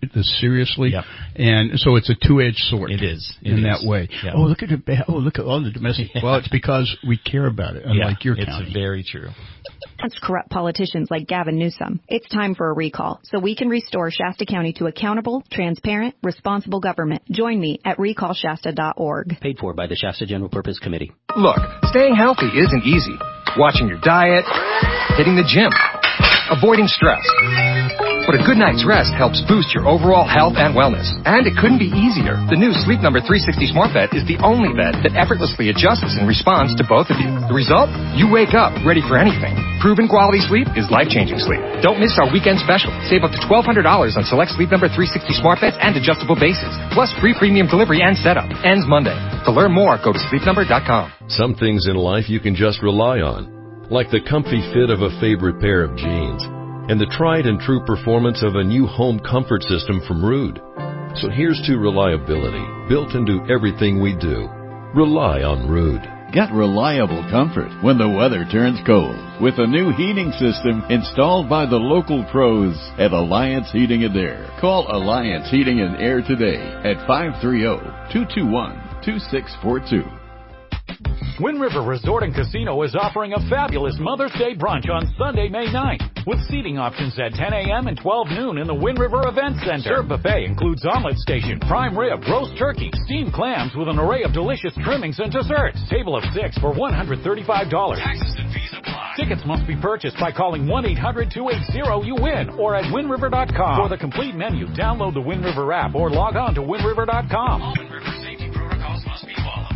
this seriously. Yep. And so it's a two-edged sword. It is. It in is. that way. Yep. Oh, look at the, oh, look at all the domestic. Yeah. Well, it's because we care about it, unlike yeah, your it's county. It's very true. Against corrupt politicians like Gavin Newsom. It's time for a recall so we can restore Shasta County to accountable, transparent, responsible government. Join me at recall shasta dot org. Paid for by the Shasta General Purpose Committee. Look, staying healthy isn't easy. Watching your diet, hitting the gym, avoiding stress. But a good night's rest helps boost your overall health and wellness. And it couldn't be easier. The new Sleep Number three sixty Smart Bed is the only bed that effortlessly adjusts and responds to both of you. The result? You wake up ready for anything. Proven quality sleep is life-changing sleep. Don't miss our weekend special. Save up to twelve hundred dollars on select Sleep Number three sixty Smart Beds and adjustable bases. Plus free premium delivery and setup. Ends Monday. To learn more, go to sleep number dot com. Some things in life you can just rely on, like the comfy fit of a favorite pair of jeans and the tried and true performance of a new home comfort system from Ruud. So here's to reliability, built into everything we do. Rely on Ruud. Get reliable comfort when the weather turns cold with a new heating system installed by the local pros at Alliance Heating and Air. Call Alliance Heating and Air today at five three zero, two two one, two six four two. Wind River Resort and Casino is offering a fabulous Mother's Day brunch on Sunday, May ninth, with seating options at ten a.m. and twelve noon in the Wind River Event Center. Serve buffet includes omelet station, prime rib, roast turkey, steamed clams with an array of delicious trimmings and desserts. Table of six for one hundred thirty-five dollars. Taxes and fees apply. Tickets must be purchased by calling one eight hundred, two eight zero, you win or at wind river dot com. For the complete menu, download the Wind River app or log on to wind river dot com. All Wind River safety protocols must be followed.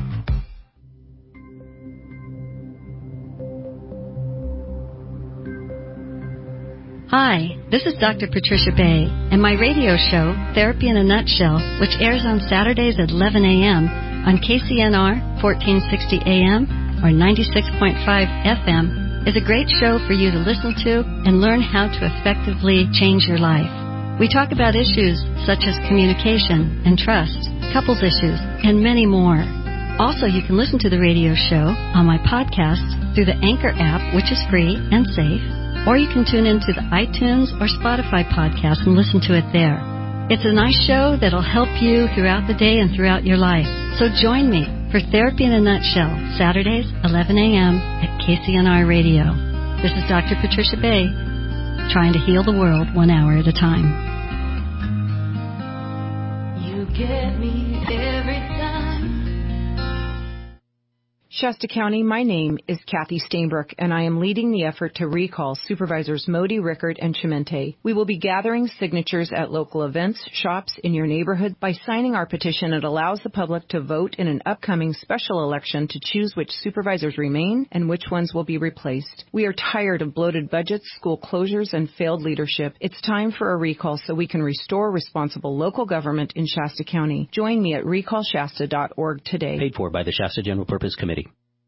Hi, this is Doctor Patricia Bay, and my radio show, Therapy in a Nutshell, which airs on Saturdays at eleven a.m. on K C N R fourteen sixty A M or ninety-six point five F M, is a great show for you to listen to and learn how to effectively change your life. We talk about issues such as communication and trust, couples issues, and many more. Also, you can listen to the radio show on my podcast through the Anchor app, which is free and safe. Or you can tune into the iTunes or Spotify podcast and listen to it there. It's a nice show that'll help you throughout the day and throughout your life. So join me for Therapy in a Nutshell, Saturdays, eleven a.m. at K C N R Radio. This is Doctor Patricia Bay, trying to heal the world one hour at a time. You get me every time. Shasta County, my name is Kathy Steinbrook, and I am leading the effort to recall Supervisors Modi, Rickard, and Chimente. We will be gathering signatures at local events, shops, in your neighborhood by signing our petition that allows the public to vote in an upcoming special election to choose which supervisors remain and which ones will be replaced. We are tired of bloated budgets, school closures, and failed leadership. It's time for a recall so we can restore responsible local government in Shasta County. Join me at recall shasta dot org today. Paid for by the Shasta General Purpose Committee.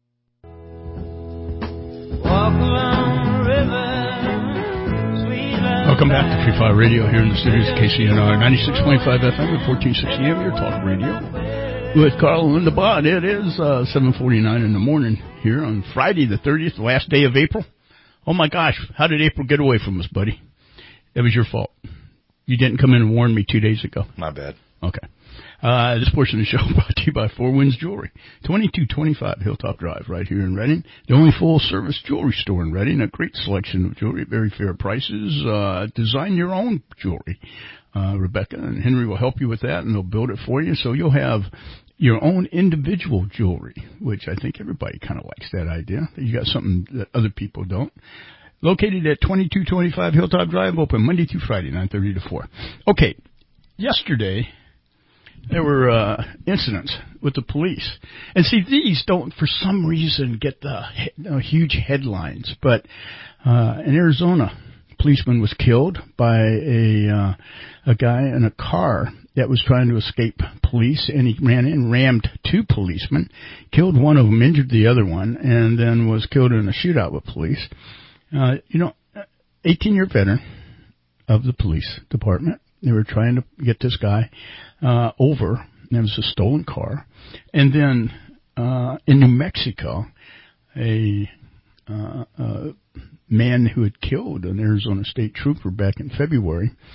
Welcome back to Free Fire Radio here in the studios of K C N R ninety-six point five F M at fourteen sixty A M, your talk radio. With Carl and Linda Bond, it is uh, seven forty-nine in the morning here on Friday the thirtieth, the last day of April. Oh my gosh, how did April get away from us, buddy? It was your fault. You didn't come in and warn me two days ago. My bad. Okay. Uh, this portion of the show brought to you by Four Winds Jewelry, twenty-two twenty-five Hilltop Drive, right here in Reading. The only full-service jewelry store in Reading. A great selection of jewelry, very fair prices. Uh, design your own jewelry. Uh, Rebecca and Henry will help you with that, and they'll build it for you. So you'll have your own individual jewelry, which I think everybody kind of likes that idea. You got something that other people don't. Located at twenty-two twenty-five Hilltop Drive, open Monday through Friday, nine thirty to four. Okay, yesterday there were uh, incidents with the police. And see, these don't, for some reason, get the uh, huge headlines. But uh, in Arizona, a policeman was killed by a uh, a guy in a car that was trying to escape police, and he ran in, rammed two policemen, killed one of them, injured the other one, and then was killed in a shootout with police. Uh, you know, eighteen-year veteran of the police department. They were trying to get this guy uh, over. There was a stolen car. And then uh, in New Mexico, a, uh, a man who had killed an Arizona state trooper back in February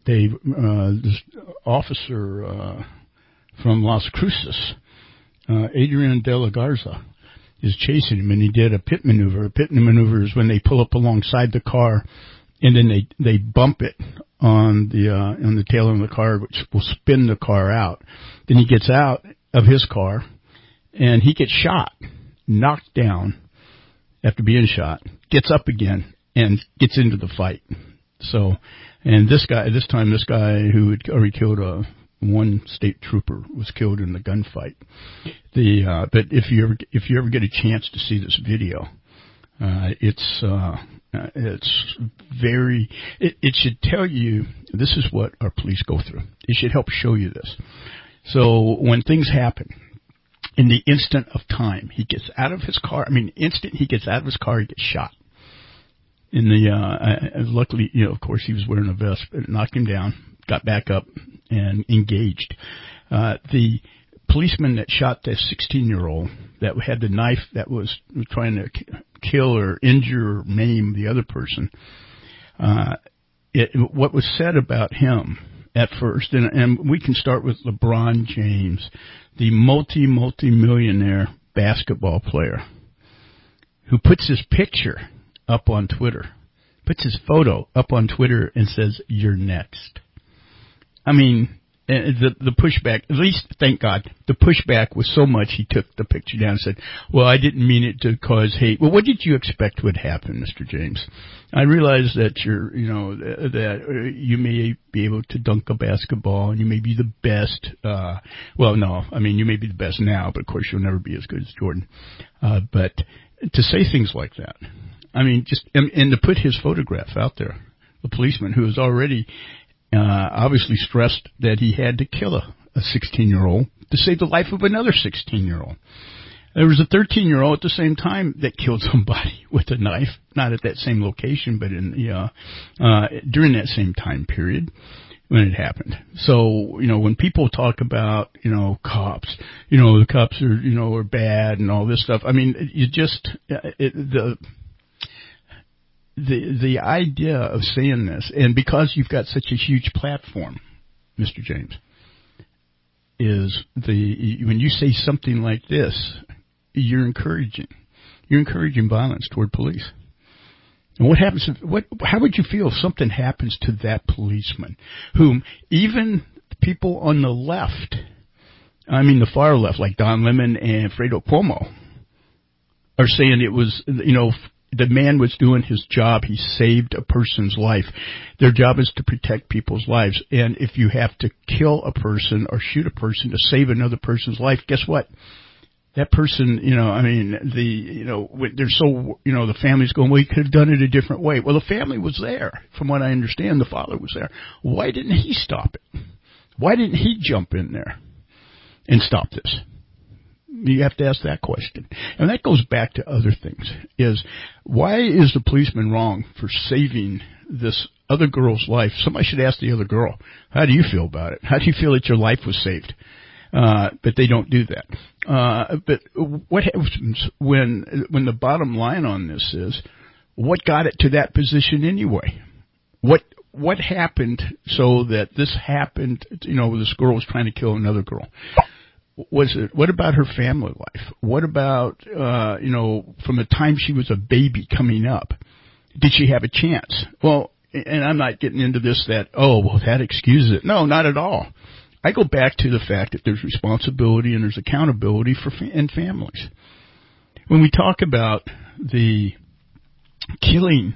they uh, this officer uh, from Las Cruces, uh, Adrian De La Garza, is chasing him, and he did a pit maneuver. A pit maneuver is when they pull up alongside the car, and then they they bump it on the uh, on the tail end of the car, which will spin the car out. Then he gets out of his car, and he gets shot, knocked down after being shot, gets up again, and gets into the fight. So, and this guy, this time, this guy who had already killed a one state trooper was killed in the gunfight. The uh, but if you ever if you ever get a chance to see this video, uh, it's uh, it's very it, it should tell you this is what our police go through. It should help show you this. So when things happen, in the instant of time, he gets out of his car. I mean, instant he gets out of his car, he gets shot. In the uh, luckily, you know, of course, he was wearing a vest, but it knocked him down. Got back up and engaged. Uh, the policeman that shot the sixteen-year-old that had the knife that was trying to kill or injure or maim the other person, uh, it, what was said about him at first, and, and we can start with LeBron James, the multi, multi-millionaire basketball player who puts his picture up on Twitter, puts his photo up on Twitter and says, "You're next." I mean, the the pushback, at least, thank God, the pushback was so much he took the picture down and said, "Well, I didn't mean it to cause hate." Well, what did you expect would happen, Mister James? I realize that you're, you know, that you may be able to dunk a basketball and you may be the best. Uh, well, no, I mean, you may be the best now, but of course you'll never be as good as Jordan. Uh, but to say things like that, I mean, just, and, and to put his photograph out there, the policeman who is already Uh, obviously stressed that he had to kill a, a sixteen-year-old to save the life of another sixteen-year-old. There was a thirteen-year-old at the same time that killed somebody with a knife, not at that same location, but in the, uh, uh, during that same time period when it happened. So, you know, when people talk about, you know, cops, you know, the cops are, you know, are bad and all this stuff, I mean, you just, it, the, The the idea of saying this, and because you've got such a huge platform, Mister James, is the when you say something like this, you're encouraging, you're encouraging violence toward police. And what happens? If, what? How would you feel if something happens to that policeman, whom even people on the left, I mean the far left, like Don Lemon and Fredo Cuomo, are saying it was, you know, the man was doing his job. He saved a person's life. Their job is to protect people's lives. And if you have to kill a person or shoot a person to save another person's life, guess what? That person, you know, I mean, the, you know, they're so, you know, the family's going, well, he could have done it a different way. Well, the family was there. From what I understand, the father was there. Why didn't he stop it? Why didn't he jump in there and stop this? You have to ask that question. And that goes back to other things, is why is the policeman wrong for saving this other girl's life? Somebody should ask the other girl, how do you feel about it? How do you feel that your life was saved? Uh, but they don't do that. Uh, but what happens when, when the bottom line on this is, what got it to that position anyway? What, what happened so that this happened, you know, this girl was trying to kill another girl? Was it, what about her family life? What about, uh, you know, from the time she was a baby coming up? Did she have a chance? Well, and I'm not getting into this that, oh, well, that excuses it. No, not at all. I go back to the fact that there's responsibility and there's accountability for fa- in families. When we talk about the killing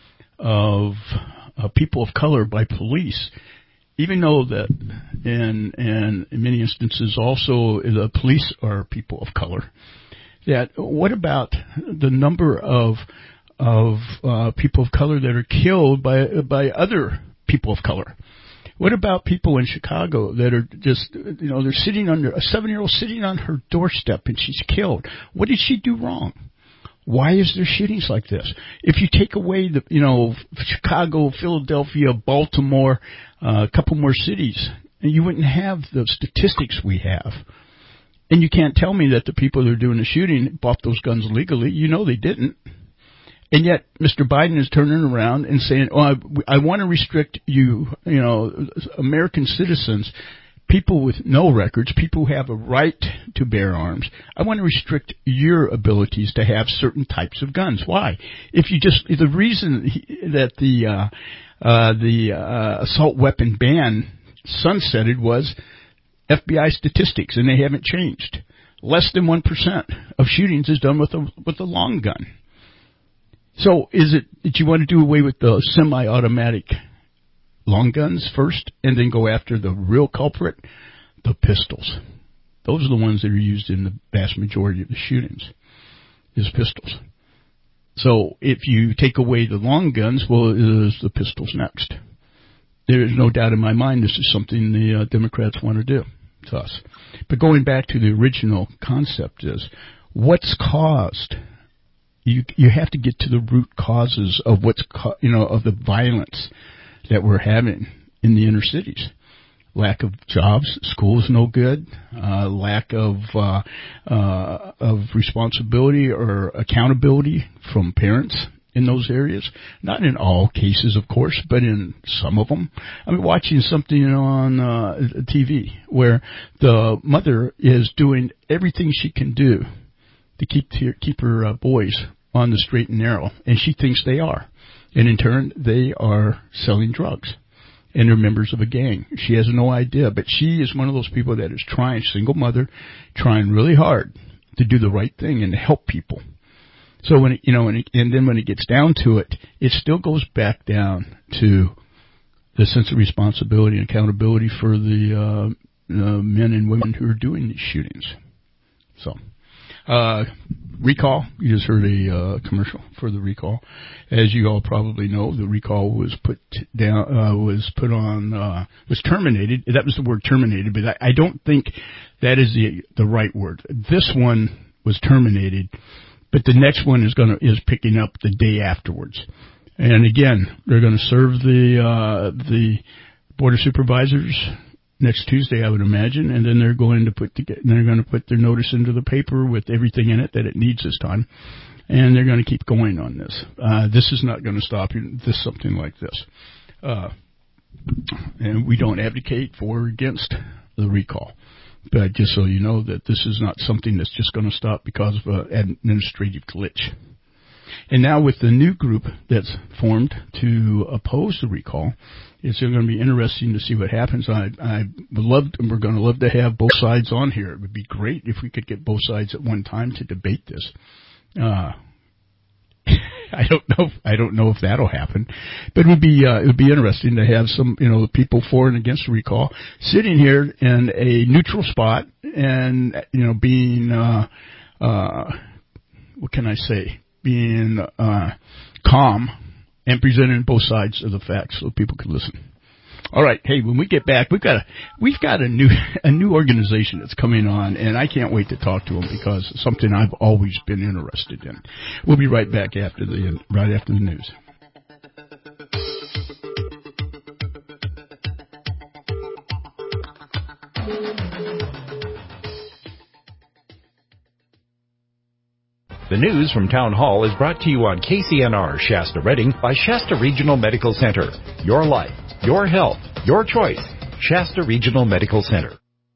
of uh, people of color by police, even though that in, in many instances also the police are people of color, that what about the number of of uh, people of color that are killed by by other people of color? What about people in Chicago that are just, you know, they're sitting under, a seven-year-old sitting on her doorstep and she's killed? What did she do wrong? Why is there shootings like this? If you take away the, you know, Chicago, Philadelphia, Baltimore, uh, a couple more cities, you wouldn't have the statistics we have. And you can't tell me that the people that are doing the shooting bought those guns legally. You know they didn't. And yet, Mister Biden is turning around and saying, "Oh, I, I want to restrict you, you know, American citizens, people with no records, people who have a right to bear arms. I want to restrict your abilities to have certain types of guns." Why? If you just the reason he, that the uh, uh, the uh, assault weapon ban sunsetted was F B I statistics, and they haven't changed. Less than one percent of shootings is done with a with a long gun. So is it that you want to do away with the semi-automatic long guns first and then go after the real culprit, the pistols? Those are the ones that are used in the vast majority of the shootings, is pistols. So if you take away the long guns, well, is the pistols next? There is no doubt in my mind this is something the uh, Democrats want to do to us. But going back to the original concept is, what's caused? You you have to get to the root causes of what's co- you know of the violence that we're having in the inner cities. Lack of jobs, schools no good, uh, lack of uh, uh, of responsibility or accountability from parents in those areas. Not in all cases, of course, but in some of them. I'm watching something on uh, T V where the mother is doing everything she can do to keep to keep her uh, boys on the straight and narrow, and she thinks they are. And in turn, they are selling drugs, and they're members of a gang. She has no idea, but she is one of those people that is trying, single mother, trying really hard to do the right thing and to help people. So when it, you know, and, it, and then when it gets down to it, it still goes back down to the sense of responsibility and accountability for the uh, uh, men and women who are doing these shootings. So. Uh, recall, you just heard a uh, commercial for the recall. As you all probably know, the recall was put down, uh, was put on, uh, was terminated. That was the word terminated, but I, I don't think that is the the right word. This one was terminated, but the next one is going to is picking up the day afterwards. And again, they're going to serve the uh, the Board of Supervisors next Tuesday, I would imagine, and then they're going to put together, they're going to put their notice into the paper with everything in it that it needs this time, and they're going to keep going on this. Uh, this is not going to stop this something like this, uh, and we don't advocate for or against the recall, but just so you know that this is not something that's just going to stop because of an administrative glitch. And now with the new group that's formed to oppose the recall, it's going to be interesting to see what happens. I, I would love, we're going to love to have both sides on here. It would be great if we could get both sides at one time to debate this. Uh, I don't know. I don't know if that'll happen, but it would be uh, it would be interesting to have some, you know, people for and against the recall sitting here in a neutral spot and, you know, being uh, uh, what can I say? being uh, calm and presenting both sides of the facts so people can listen. All right, hey, when we get back, we've got a we've got a new a new organization that's coming on, and I can't wait to talk to them because it's something I've always been interested in. We'll be right back after the right after the news. The news from Town Hall is brought to you on K C N R Shasta Redding by Shasta Regional Medical Center. Your life, your health, your choice. Shasta Regional Medical Center.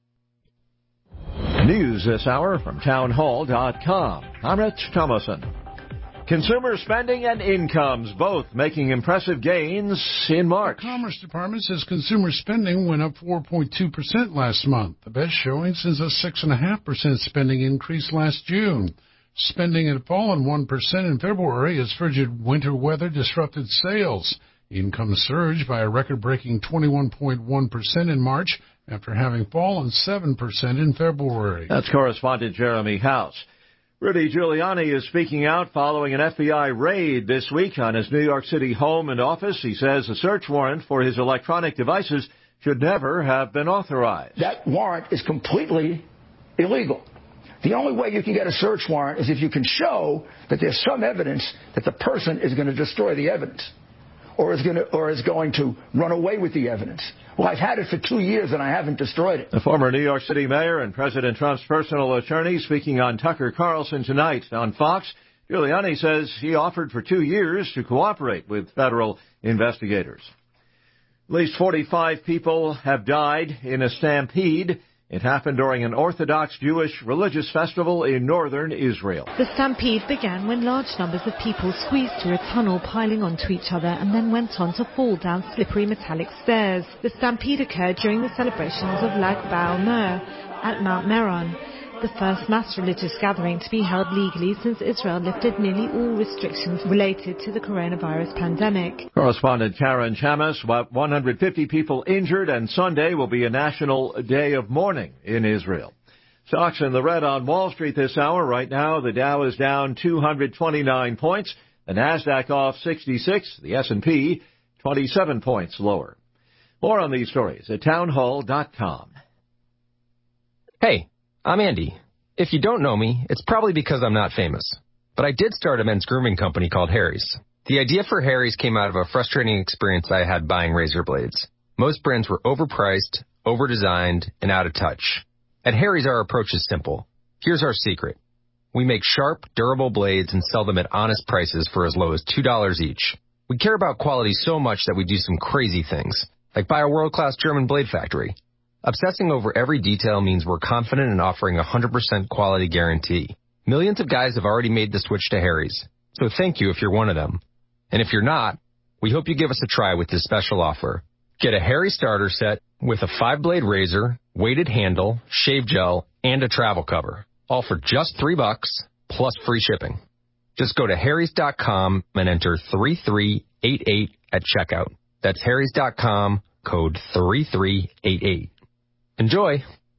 News this hour from town hall dot com. I'm Rich Thomason. Consumer spending and incomes both making impressive gains in March. The Commerce Department says consumer spending went up four point two percent last month, the best showing since a six point five percent spending increase last June. Spending had fallen one percent in February as frigid winter weather disrupted sales. Income surged by a record-breaking twenty-one point one percent in March after having fallen seven percent in February. That's correspondent Jeremy House. Rudy Giuliani is speaking out following an F B I raid this week on his New York City home and office. He says a search warrant for his electronic devices should never have been authorized. That warrant is completely illegal. The only way you can get a search warrant is if you can show that there's some evidence that the person is going to destroy the evidence or is going to, or is going to run away with the evidence. Well, I've had it for two years and I haven't destroyed it. The former New York City mayor and President Trump's personal attorney speaking on Tucker Carlson tonight on Fox. Giuliani says he offered for two years to cooperate with federal investigators. At least forty-five people have died in a stampede. It happened during an Orthodox Jewish religious festival in northern Israel. The stampede began when large numbers of people squeezed through a tunnel piling onto each other and then went on to fall down slippery metallic stairs. The stampede occurred during the celebrations of Lag BaOmer at Mount Meron, the first mass religious gathering to be held legally since Israel lifted nearly all restrictions related to the coronavirus pandemic. Correspondent Karen Chamas, about one hundred fifty people injured, and Sunday will be a national day of mourning in Israel. Stocks in the red on Wall Street this hour. Right now, the Dow is down two hundred twenty-nine points, the Nasdaq off sixty-six, the S and P twenty-seven points lower. More on these stories at townhall dot com. Hey, I'm Andy. If you don't know me, it's probably because I'm not famous. But I did start a men's grooming company called Harry's. The idea for Harry's came out of a frustrating experience I had buying razor blades. Most brands were overpriced, over-designed, and out of touch. At Harry's, our approach is simple. Here's our secret. We make sharp, durable blades and sell them at honest prices for as low as two dollars each. We care about quality so much that we do some crazy things, like buy a world-class German blade factory. Obsessing over every detail means we're confident in offering a one hundred percent quality guarantee. Millions of guys have already made the switch to Harry's, so thank you if you're one of them. And if you're not, we hope you give us a try with this special offer. Get a Harry starter set with a five-blade razor, weighted handle, shave gel, and a travel cover, all for just three bucks plus free shipping. Just go to harrys dot com and enter three three eight eight at checkout. That's harrys dot com, code three three eight eight. Enjoy.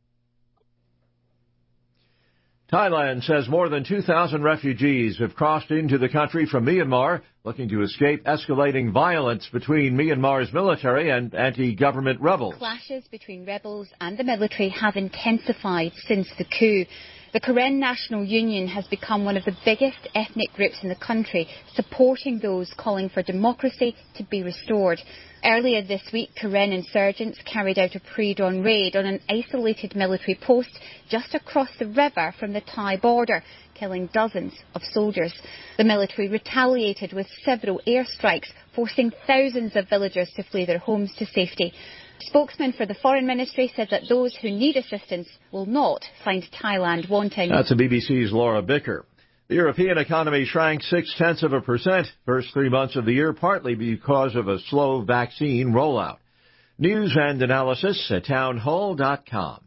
Thailand says more than two thousand refugees have crossed into the country from Myanmar, looking to escape escalating violence between Myanmar's military and anti-government rebels. Clashes between rebels and the military have intensified since the coup. The Karen National Union has become one of the biggest ethnic groups in the country, supporting those calling for democracy to be restored. Earlier this week, Karen insurgents carried out a pre-dawn raid on an isolated military post just across the river from the Thai border, killing dozens of soldiers. The military retaliated with several airstrikes, forcing thousands of villagers to flee their homes to safety. A spokesman for the Foreign Ministry said that those who need assistance will not find Thailand wanting. That's the B B C's Laura Bicker. The European economy shrank six-tenths of a percent first three months of the year, partly because of a slow vaccine rollout. News and analysis at townhall dot com.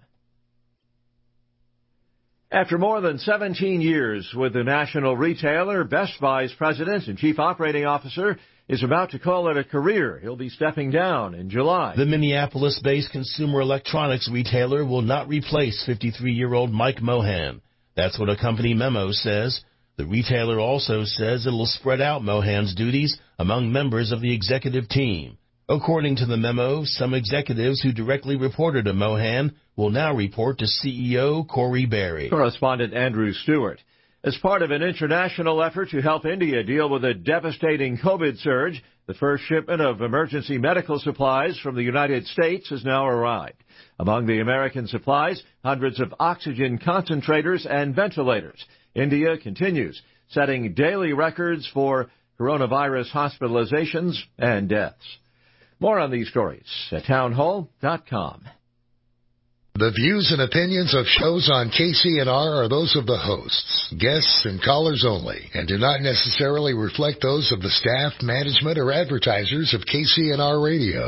After more than seventeen years with the national retailer, Best Buy's president and chief operating officer is about to call it a career. He'll be stepping down in July. The Minneapolis-based consumer electronics retailer will not replace fifty-three-year-old Mike Mohan. That's what a company memo says. The retailer also says it will spread out Mohan's duties among members of the executive team. According to the memo, some executives who directly reported to Mohan will now report to C E O Corey Berry. Correspondent Andrew Stewart. As part of an international effort to help India deal with a devastating COVID surge, the first shipment of emergency medical supplies from the United States has now arrived. Among the American supplies, hundreds of oxygen concentrators and ventilators. India continues setting daily records for coronavirus hospitalizations and deaths. More on these stories at townhall dot com. The views and opinions of shows on K C N R are those of the hosts, guests, and callers only, and do not necessarily reflect those of the staff, management, or advertisers of K C N R Radio.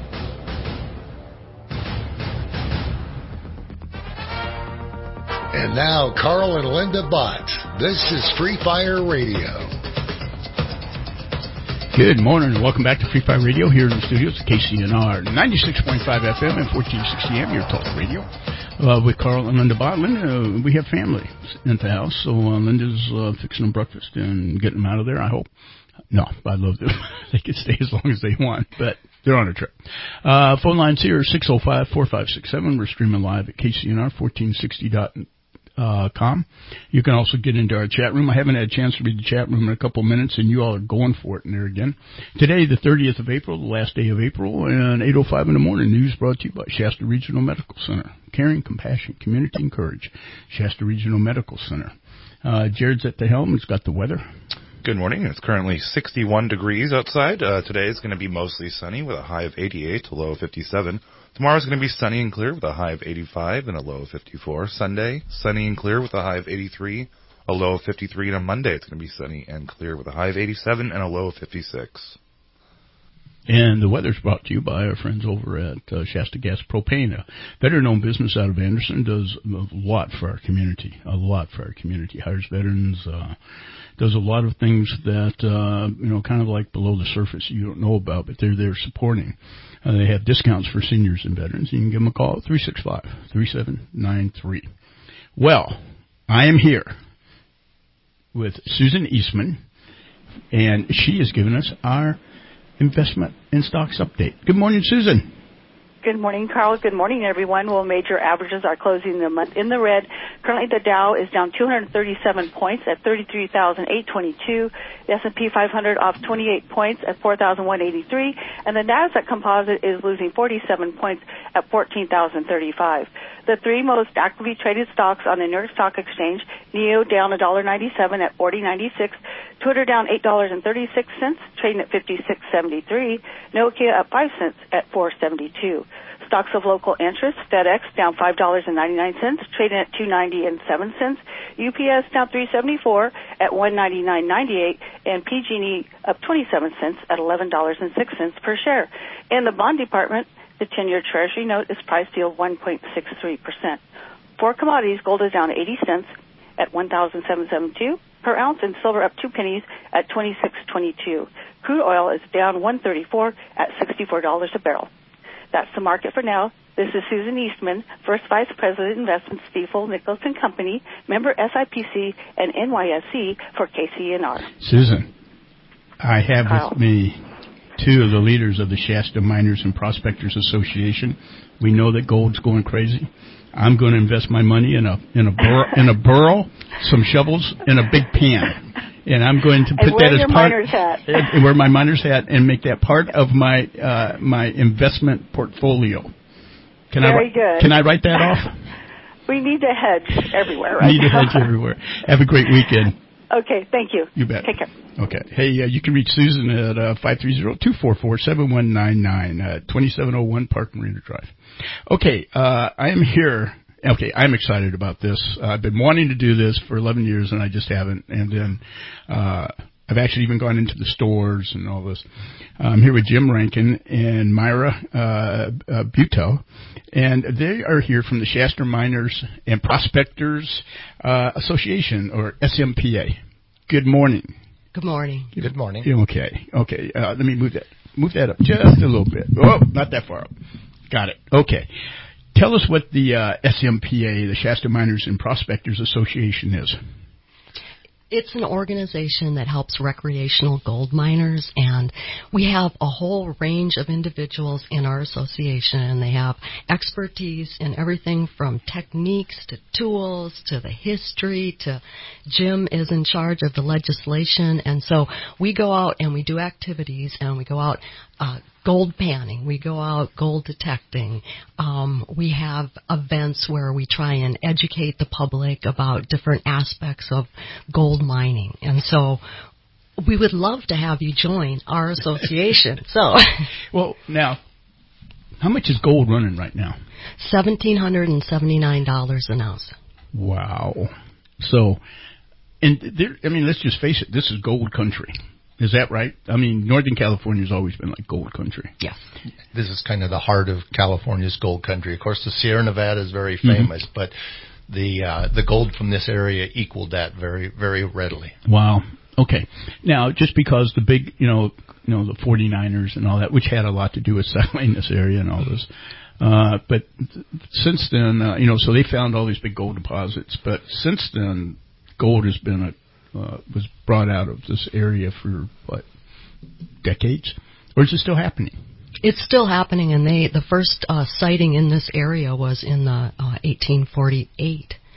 And now, Carl and Linda Bott. This is Free Fire Radio. Good morning and welcome back to Free Fire Radio here in the studios at K C N R ninety-six point five F M and fourteen sixty A M, your talk radio, uh, with Carl and Linda Bott. Linda, uh, we have family in the house, so uh, Linda's uh, fixing them breakfast and getting them out of there, I hope. No, I'd love them. They can stay as long as they want, but they're on a trip. Uh, phone lines here, six oh five, four five six seven. We're streaming live at K C N R fourteen sixty dot com. You can also get into our chat room. I haven't had a chance to read the chat room in a couple minutes, and you all are going for it in there again. Today, the thirtieth of April, the last day of April, and eight oh five in the morning. News brought to you by Shasta Regional Medical Center. Caring, compassion, community, and courage. Shasta Regional Medical Center. Uh, Jared's at the helm. He's got the weather. Good morning. It's currently sixty-one degrees outside. Uh, today is going to be mostly sunny with a high of eighty-eight, a low of fifty-seven. Tomorrow is going to be sunny and clear with a high of eighty-five and a low of fifty-four. Sunday, sunny and clear with a high of eighty-three, a low of fifty-three. And on Monday, it's going to be sunny and clear with a high of eighty-seven and a low of fifty-six. And the weather's brought to you by our friends over at uh, Shasta Gas Propane, a better-known business out of Anderson, does a lot for our community, a lot for our community, hires veterans, uh, does a lot of things that, uh, you know, kind of like below the surface you don't know about, but they're there supporting. Uh, they have discounts for seniors and veterans. You can give them a call at three six five, three seven nine three. Well, I am here with Susan Eastman, and she is giving us our investment in stocks update. Good morning, Susan. Good morning, Carl. Good morning, everyone. Well, major averages are closing the month in the red. Currently, the Dow is down two hundred thirty-seven points at thirty-three thousand eight hundred twenty-two. The S and P five hundred off twenty-eight points at four thousand one hundred eighty-three. And the Nasdaq Composite is losing forty-seven points at fourteen thousand thirty-five. The three most actively traded stocks on the New York Stock Exchange: N E O down one dollar ninety-seven at forty ninety-six, Twitter down eight dollars and thirty-six cents, trading at fifty-six seventy-three, Nokia up five cents at four seventy-two. Stocks of local interest: FedEx down five dollars and ninety-nine cents, trading at two ninety and seven cents, U P S down three seventy-four at one ninety-nine ninety-eight, and P G and E up twenty-seven cents at eleven dollars and six cents per share. In the bond department, the ten-year Treasury note is priced to yield one point six three percent. For commodities, gold is down eighty cents at one thousand seven hundred seventy-two per ounce, and silver up two pennies at twenty-six twenty-two. Crude oil is down one thirty-four at sixty-four dollars a barrel. That's the market for now. This is Susan Eastman, First Vice President, Investment, Stifel, Nicholas and Company, member S I P C and N Y S E for K C N R. Susan, I have Carl. with me two of the leaders of the Shasta Miners and Prospectors Association. We know that gold's going crazy. I'm going to invest my money in a in a bur- in a burrow, some shovels, and a big pan. And I'm going to put and that as your part miner's hat. and wear my miner's hat and make that part of my uh, my investment portfolio. Can Very I good. Can I write that off? We need to hedge everywhere right Need to now. hedge everywhere. Have a great weekend. Okay, thank you. You bet. Take care. Okay. Hey, uh, you can reach Susan at uh, five three zero, two four four, seven one nine nine, uh, twenty-seven oh one Park Marina Drive. Okay, uh, I am here. Okay, I'm excited about this. Uh, I've been wanting to do this for eleven years, and I just haven't. And then uh, I've actually even gone into the stores and all this. I'm here with Jim Rankin and Myra uh, uh, Buteau, and they are here from the Shasta Miners and Prospectors uh, Association, or S M P A. Good morning. Good morning. Good morning. Okay, okay. Uh, let me move that move that up just a little bit. Oh, not that far up. Got it. Okay. Tell us what the uh, S M P A, the Shasta Miners and Prospectors Association, is. It's an organization that helps recreational gold miners, and we have a whole range of individuals in our association, and they have expertise in everything from techniques to tools to the history to Jim is in charge of the legislation, and so we go out and we do activities, and we go out uh, gold panning, we go out gold detecting, um, we have events where we try and educate the public about different aspects of gold mining, and so we would love to have you join our association. So, well, now, how much is gold running right now? one thousand seven hundred seventy-nine dollars an ounce. Wow. So, and there, I mean, let's just face it, this is gold country. Is that right? I mean, Northern California has always been like gold country. Yes. This is kind of the heart of California's gold country. Of course, the Sierra Nevada is very famous, mm-hmm. but the uh, the gold from this area equaled that very, very readily. Wow. Okay. Now, just because the big, you know, you know, the forty-niners and all that, which had a lot to do with settling this area and all this, uh, but th- since then, uh, you know, so they found all these big gold deposits, but since then, gold has been a Uh, was brought out of this area for, what, decades? Or is it still happening? It's still happening, and they the first uh, sighting in this area was in the uh, eighteen forty-eight.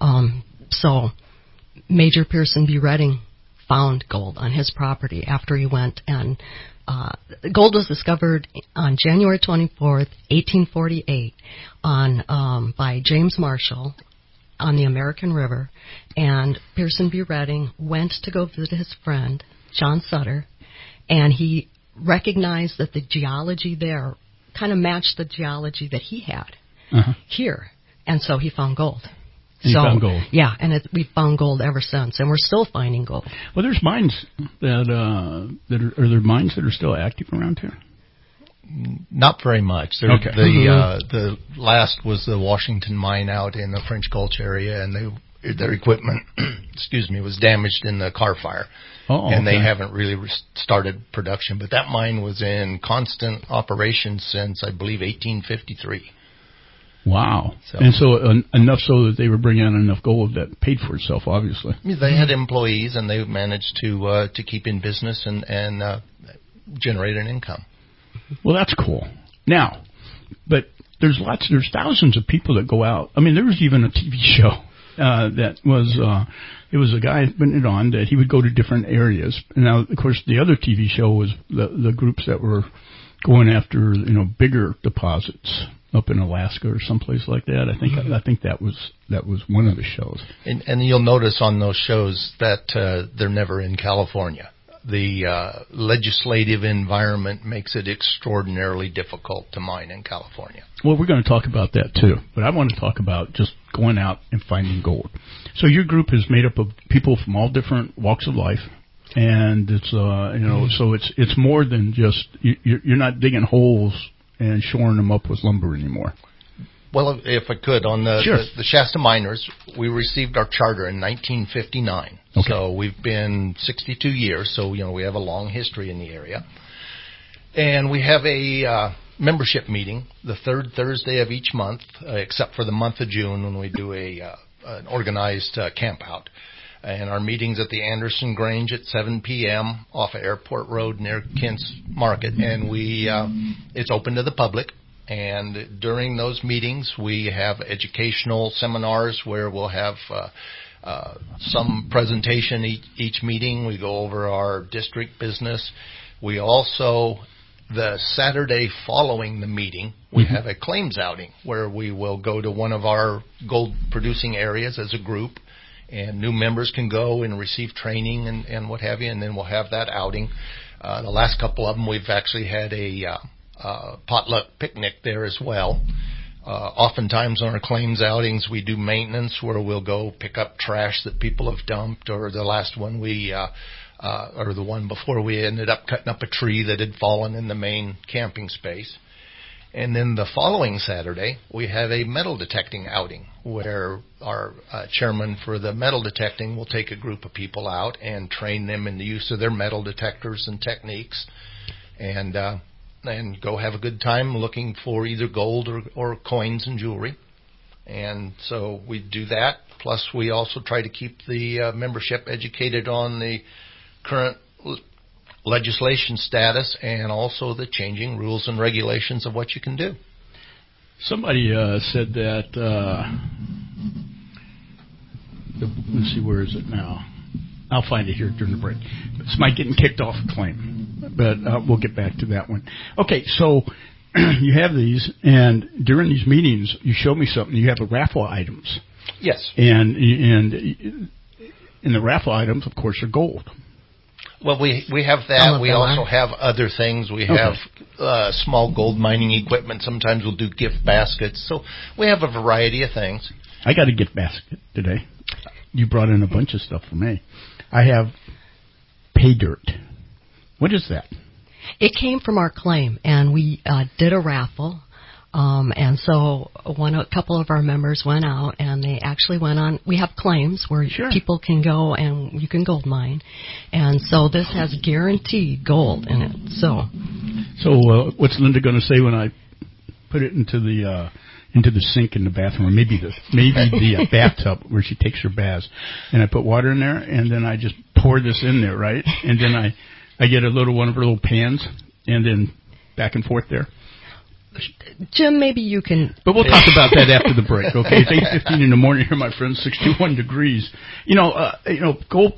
Um, so Major Pearson B. Redding found gold on his property after he went and uh, gold was discovered on January twenty-fourth, eighteen forty-eight on um, by James Marshall on the American River, and Pearson B. Redding went to go visit his friend, John Sutter, and he recognized that the geology there kind of matched the geology that he had uh-huh. here, and so he found gold. And so, you found gold. Yeah, and it, we've found gold ever since, and we're still finding gold. Well, there's mines that, uh, that are, are there mines that are still active around here? Not very much. There, okay. The mm-hmm. uh, the last was the Washington mine out in the French Gulch area, and they, their equipment, excuse me, was damaged in the car fire. Oh, and okay. they haven't really re- started production. But that mine was in constant operation since, I believe, eighteen fifty-three. Wow. So, and so en- enough so that they were bringing out enough gold that paid for itself, obviously. They had employees, and they managed to uh, to keep in business and, and uh, generate an income. Well, that's cool. Now, but there's lots, there's thousands of people that go out. I mean, there was even a T V show uh, that was, uh, it was a guy putting it on that he would go to different areas. And now, of course, the other T V show was the, the groups that were going after, you know, bigger deposits up in Alaska or someplace like that. I think mm-hmm. I think that was that was one of the shows. And, and you'll notice on those shows that uh, they're never in California. The uh, legislative environment makes it extraordinarily difficult to mine in California. Well, we're going to talk about that too, but I want to talk about just going out and finding gold. So your group is made up of people from all different walks of life, and it's uh, you know, so it's it's more than just you, you're not digging holes and shoring them up with lumber anymore. Well, if I could, on the, sure. the, the Shasta Miners, we received our charter in nineteen fifty-nine. Okay. So we've been sixty-two years, so, you know, we have a long history in the area. And we have a uh, membership meeting the third Thursday of each month, uh, except for the month of June when we do a uh, an organized uh, camp out. And our meeting's at the Anderson Grange at seven p.m. off of Airport Road near Kent's Market. And we uh, it's open to the public. And during those meetings, we have educational seminars where we'll have uh, uh, some presentation each, each meeting. We go over our district business. We also, the Saturday following the meeting, we mm-hmm. have a claims outing where we will go to one of our gold-producing areas as a group, and new members can go and receive training and, and what have you, and then we'll have that outing. Uh, the last couple of them, we've actually had a uh, Uh, potluck picnic there as well. Uh, oftentimes on our claims outings, we do maintenance where we'll go pick up trash that people have dumped, or the last one we, uh, uh, or the one before we ended up cutting up a tree that had fallen in the main camping space. And then the following Saturday, we have a metal detecting outing where our uh, chairman for the metal detecting will take a group of people out and train them in the use of their metal detectors and techniques. And, uh, and go have a good time looking for either gold or, or coins and jewelry. And so we do that. Plus, we also try to keep the uh, membership educated on the current l- legislation status and also the changing rules and regulations of what you can do. Somebody uh, said that, uh, the, let's see, where is it now? I'll find it here during the break. It's my getting kicked off a claim, but uh, we'll get back to that one. Okay, so you have these, and during these meetings, you show me something. You have a raffle items. Yes. And and in the raffle items, of course, are gold. Well, we we have that. We also have other things. We okay. have uh, small gold mining equipment. Sometimes we'll do gift baskets. So we have a variety of things. I got a gift basket today. You brought in a bunch of stuff for me. I have pay dirt. What is that? It came from our claim, and we uh, did a raffle. Um, and so one, a couple of our members went out, and they actually went on. We have claims where sure. people can go and you can gold mine. And so this has guaranteed gold in it. So, so uh, what's Linda going to say when I put it into the uh, into the sink in the bathroom, or maybe the maybe the uh, bathtub where she takes her baths, and I put water in there, and then I just pour this in there, right? And then I I get a little one of her little pans, and then back and forth there. Jim, maybe you can. But we'll talk about that after the break, okay? It's eight fifteen in the morning here, my friends, sixty-one degrees. You know, uh, you know, gold,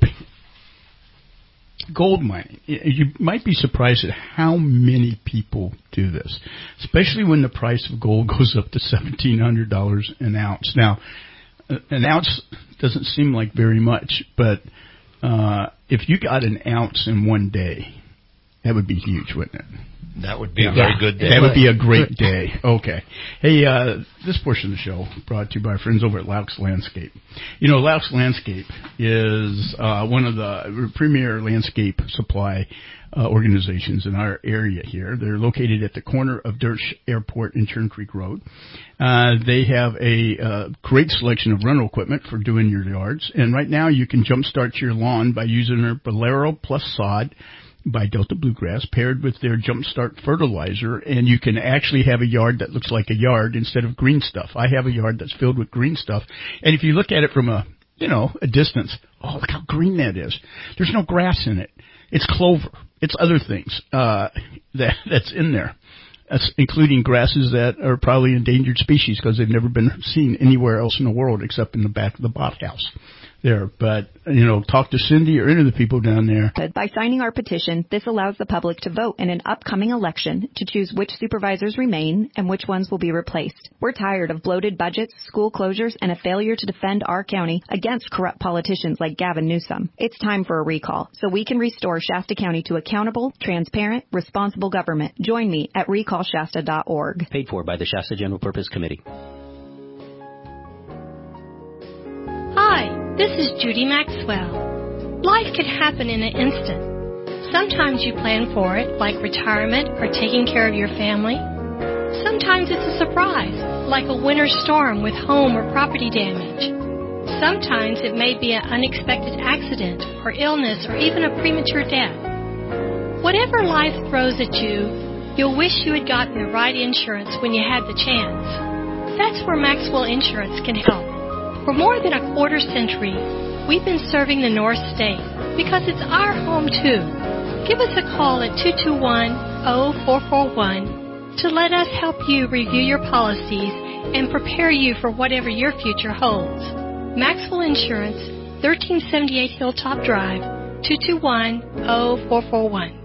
gold mining. You might be surprised at how many people do this, especially when the price of gold goes up to seventeen hundred dollars an ounce. Now, an ounce doesn't seem like very much, but uh, if you got an ounce in one day, that would be huge, wouldn't it? That would be a very good day. That would be a great day. Okay. Hey, uh, this portion of the show brought to you by our friends over at Laux Landscape. You know, Laux Landscape is uh, one of the premier landscape supply uh, organizations in our area here. They're located at the corner of Dersch Airport and Churn Creek Road. Uh, they have a uh, great selection of rental equipment for doing your yards. And right now you can jumpstart your lawn by using their Bolero Plus Sod by Delta Bluegrass, paired with their Jumpstart fertilizer, and you can actually have a yard that looks like a yard instead of green stuff. I have a yard that's filled with green stuff, and if you look at it from a, you know, a distance, oh, look how green that is. There's no grass in it. It's clover. It's other things uh, that that's in there. That's including grasses that are probably endangered species because they've never been seen anywhere else in the world except in the back of the Bott House there. But, you know, talk to Cindy or any of the people down there. By signing our petition, this allows the public to vote in an upcoming election to choose which supervisors remain and which ones will be replaced. We're tired of bloated budgets, school closures, and a failure to defend our county against corrupt politicians like Gavin Newsom. It's time for a recall so we can restore Shasta County to accountable, transparent, responsible government. Join me at recall shasta dot org. Paid for by the Shasta General Purpose Committee. Hi. This is Judy Maxwell. Life could happen in an instant. Sometimes you plan for it, like retirement or taking care of your family. Sometimes it's a surprise, like a winter storm with home or property damage. Sometimes it may be an unexpected accident or illness or even a premature death. Whatever life throws at you, you'll wish you had gotten the right insurance when you had the chance. That's where Maxwell Insurance can help. For more than a quarter century, we've been serving the North State because it's our home, too. Give us a call at two two one, zero four four one to let us help you review your policies and prepare you for whatever your future holds. Maxwell Insurance, thirteen seventy-eight Hilltop Drive, two two one, zero four four one.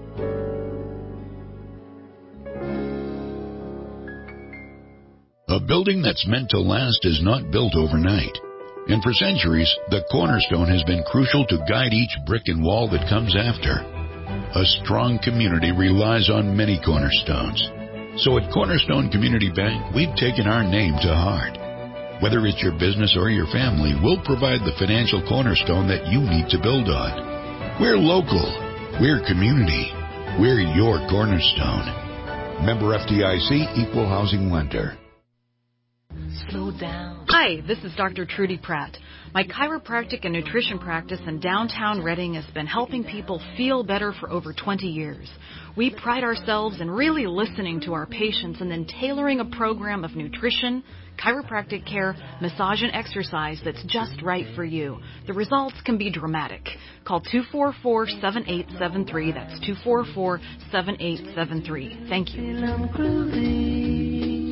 A building that's meant to last is not built overnight. And for centuries, the cornerstone has been crucial to guide each brick and wall that comes after. A strong community relies on many cornerstones. So at Cornerstone Community Bank, we've taken our name to heart. Whether it's your business or your family, we'll provide the financial cornerstone that you need to build on. We're local. We're community. We're your cornerstone. Member F D I C, Equal Housing Lender. Slow down. Hi, this is Doctor Trudy Pratt. My chiropractic and nutrition practice in downtown Reading has been helping people feel better for over twenty years. We pride ourselves in really listening to our patients and then tailoring a program of nutrition, chiropractic care, massage, and exercise that's just right for you. The results can be dramatic. Call two four four, seven eight seven three. That's two four four, seven eight seven three. Thank you.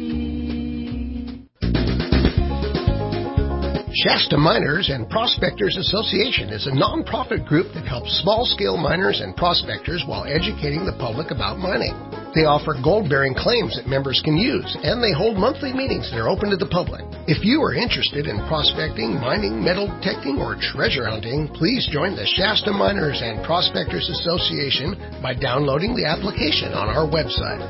Shasta Miners and Prospectors Association is a non-profit group that helps small-scale miners and prospectors while educating the public about mining. They offer gold-bearing claims that members can use, and they hold monthly meetings that are open to the public. If you are interested in prospecting, mining, metal detecting, or treasure hunting, please join the Shasta Miners and Prospectors Association by downloading the application on our website.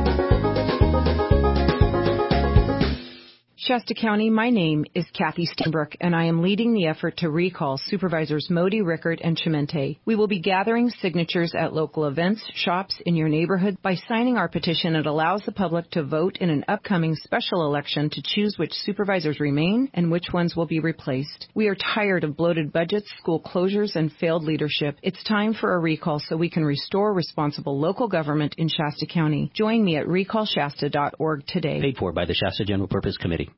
Shasta County, my name is Kathy Steinbrook, and I am leading the effort to recall Supervisors Modi, Rickert, and Chimente. We will be gathering signatures at local events, shops in your neighborhood by signing our petition that allows the public to vote in an upcoming special election to choose which supervisors remain and which ones will be replaced. We are tired of bloated budgets, school closures, and failed leadership. It's time for a recall so we can restore responsible local government in Shasta County. Join me at recall shasta dot org today. Paid for by the Shasta General Purpose Committee.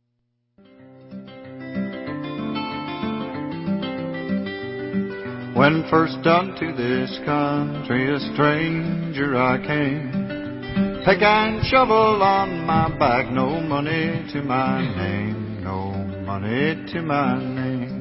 When first unto this country a stranger I came, pick and shovel on my back, no money to my name, no money to my name.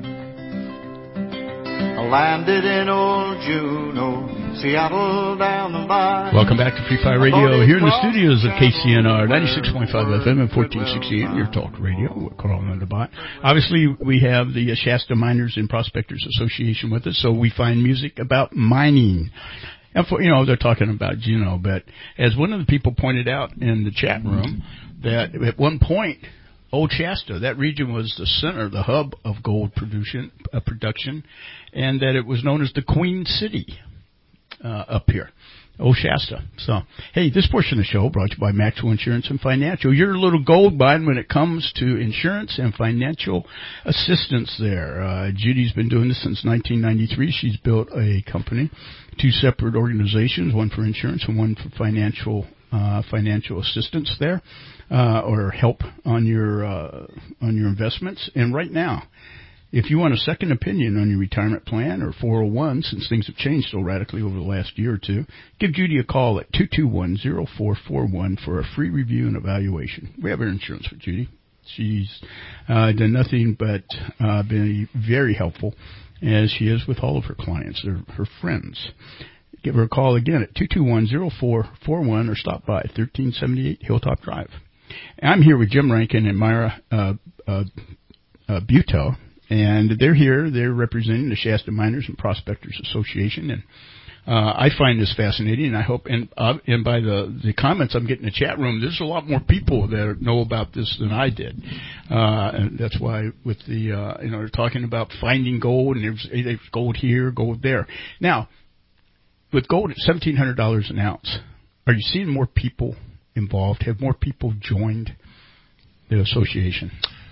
I landed in old Juneau, Seattle down the line. Welcome back to Free Fire Radio here in the studios of K C N R ninety-six point five F M and fourteen sixty A M, your talk radio with Carl and Linda Bott. Obviously, we have the Shasta Miners and Prospectors Association with us, so we find music about mining. And for, you know, they're talking about Juneau, but as one of the people pointed out in the chat room, that at one point, Old Shasta, that region was the center, the hub of gold production, uh, production, and that it was known as the Queen City uh, up here, Old Shasta. So, hey, this portion of the show brought to you by Maxwell Insurance and Financial. Your little gold mine when it comes to insurance and financial assistance there. Uh, Judy's been doing this since nineteen ninety-three. She's built a company, two separate organizations, one for insurance and one for financial uh, financial assistance there, uh, or help on your uh, on your investments. And right now, if you want a second opinion on your retirement plan or four oh one, since things have changed so radically over the last year or two, give Judy a call at two two one, zero four four one for a free review and evaluation. We have her insurance for Judy. She's uh, done nothing but uh, been very helpful, as she is with all of her clients, her, her friends. Give her a call again at two two one, zero four four one or stop by thirteen seventy-eight Hilltop Drive. I'm here with Jim Rankin and Myra uh, uh, uh, Buteau. And they're here. They're representing the Shasta Miners and Prospectors Association, and uh, I find this fascinating. And I hope, and uh, and by the the comments I'm getting in the chat room, there's a lot more people that know about this than I did. Uh, and that's why with the uh, you know they're talking about finding gold, and there's, there's gold here, gold there. Now, with gold at seventeen hundred dollars an ounce, are you seeing more people involved? Have more people joined the association?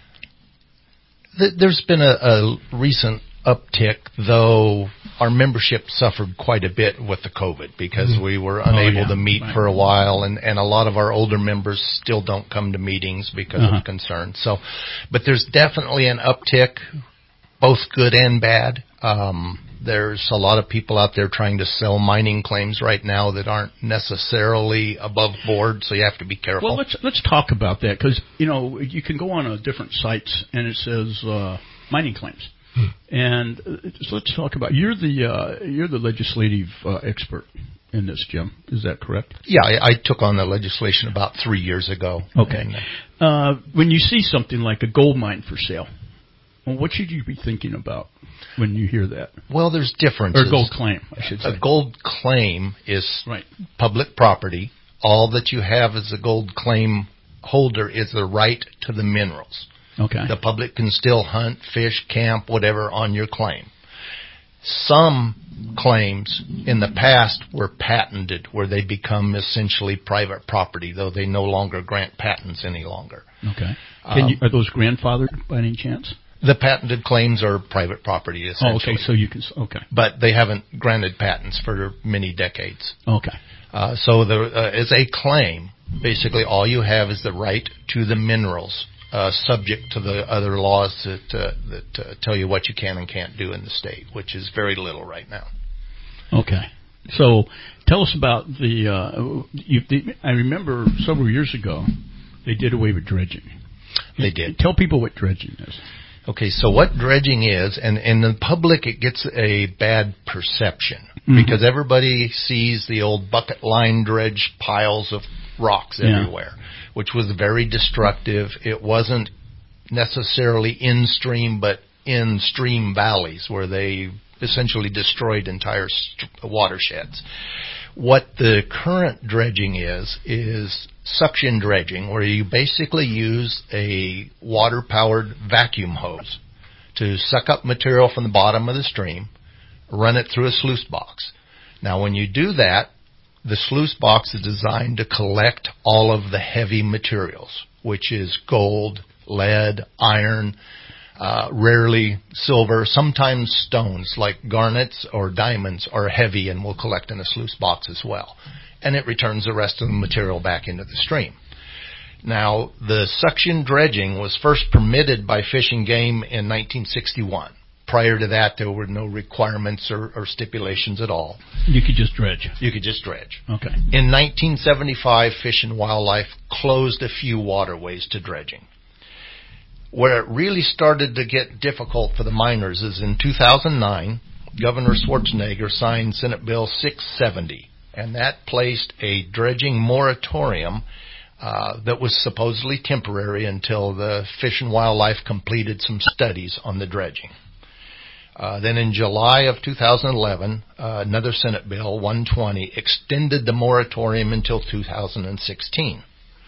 There's been a, a recent uptick, though our membership suffered quite a bit with the COVID because mm-hmm. we were unable oh, yeah. to meet right. for a while, and, and a lot of our older members still don't come to meetings because uh-huh. of concerns. So, but there's definitely an uptick, both good and bad. Um, there's a lot of people out there trying to sell mining claims right now that aren't necessarily above board, so you have to be careful. Well, let's let's talk about that because you know you can go on a different sites and it says uh, mining claims, hmm. and uh, so let's talk about you're the uh, you're the legislative uh, expert in this, Jim. Is that correct? Yeah, I, I took on the legislation about three years ago. Okay. And, uh, when you see something like a gold mine for sale, well, what should you be thinking about when you hear that? Well, there's differences. Or gold claim, I should say. A gold claim is right. public property. All that you have as a gold claim holder is the right to the minerals. Okay. The public can still hunt, fish, camp, whatever on your claim. Some claims in the past were patented, where they become essentially private property, though they no longer grant patents any longer. Okay. Can um, you, are those grandfathered by any chance? The patented claims are private property, essentially. Oh, okay, so you can, okay. But they haven't granted patents for many decades. Okay. Uh, so there uh, is a claim. Basically, all you have is the right to the minerals, uh, subject to the other laws that uh, that uh, tell you what you can and can't do in the state, which is very little right now. Okay. So tell us about the, uh, you, the I remember several years ago, they did away with dredging. They did. Tell people what dredging is. Okay, so what dredging is, and in the public it gets a bad perception mm-hmm. because everybody sees the old bucket line dredge piles of rocks yeah. everywhere, which was very destructive. It wasn't necessarily in stream, but in stream valleys where they essentially destroyed entire st- watersheds. What the current dredging is, is suction dredging, where you basically use a water-powered vacuum hose to suck up material from the bottom of the stream, run it through a sluice box. Now, when you do that, the sluice box is designed to collect all of the heavy materials, which is gold, lead, iron, Uh, rarely silver, sometimes stones like garnets or diamonds are heavy and will collect in a sluice box as well. And it returns the rest of the material back into the stream. Now, the suction dredging was first permitted by Fish and Game in nineteen sixty-one. Prior to that, there were no requirements or, or stipulations at all. You could just dredge. You could just dredge. Okay. In nineteen seventy-five, Fish and Wildlife closed a few waterways to dredging. Where it really started to get difficult for the miners is in two thousand nine, Governor Schwarzenegger signed Senate Bill six seventy, and that placed a dredging moratorium uh, that was supposedly temporary until the Fish and Wildlife completed some studies on the dredging. Uh, then in July of two thousand eleven, uh, another Senate Bill, one twenty, extended the moratorium until two thousand sixteen.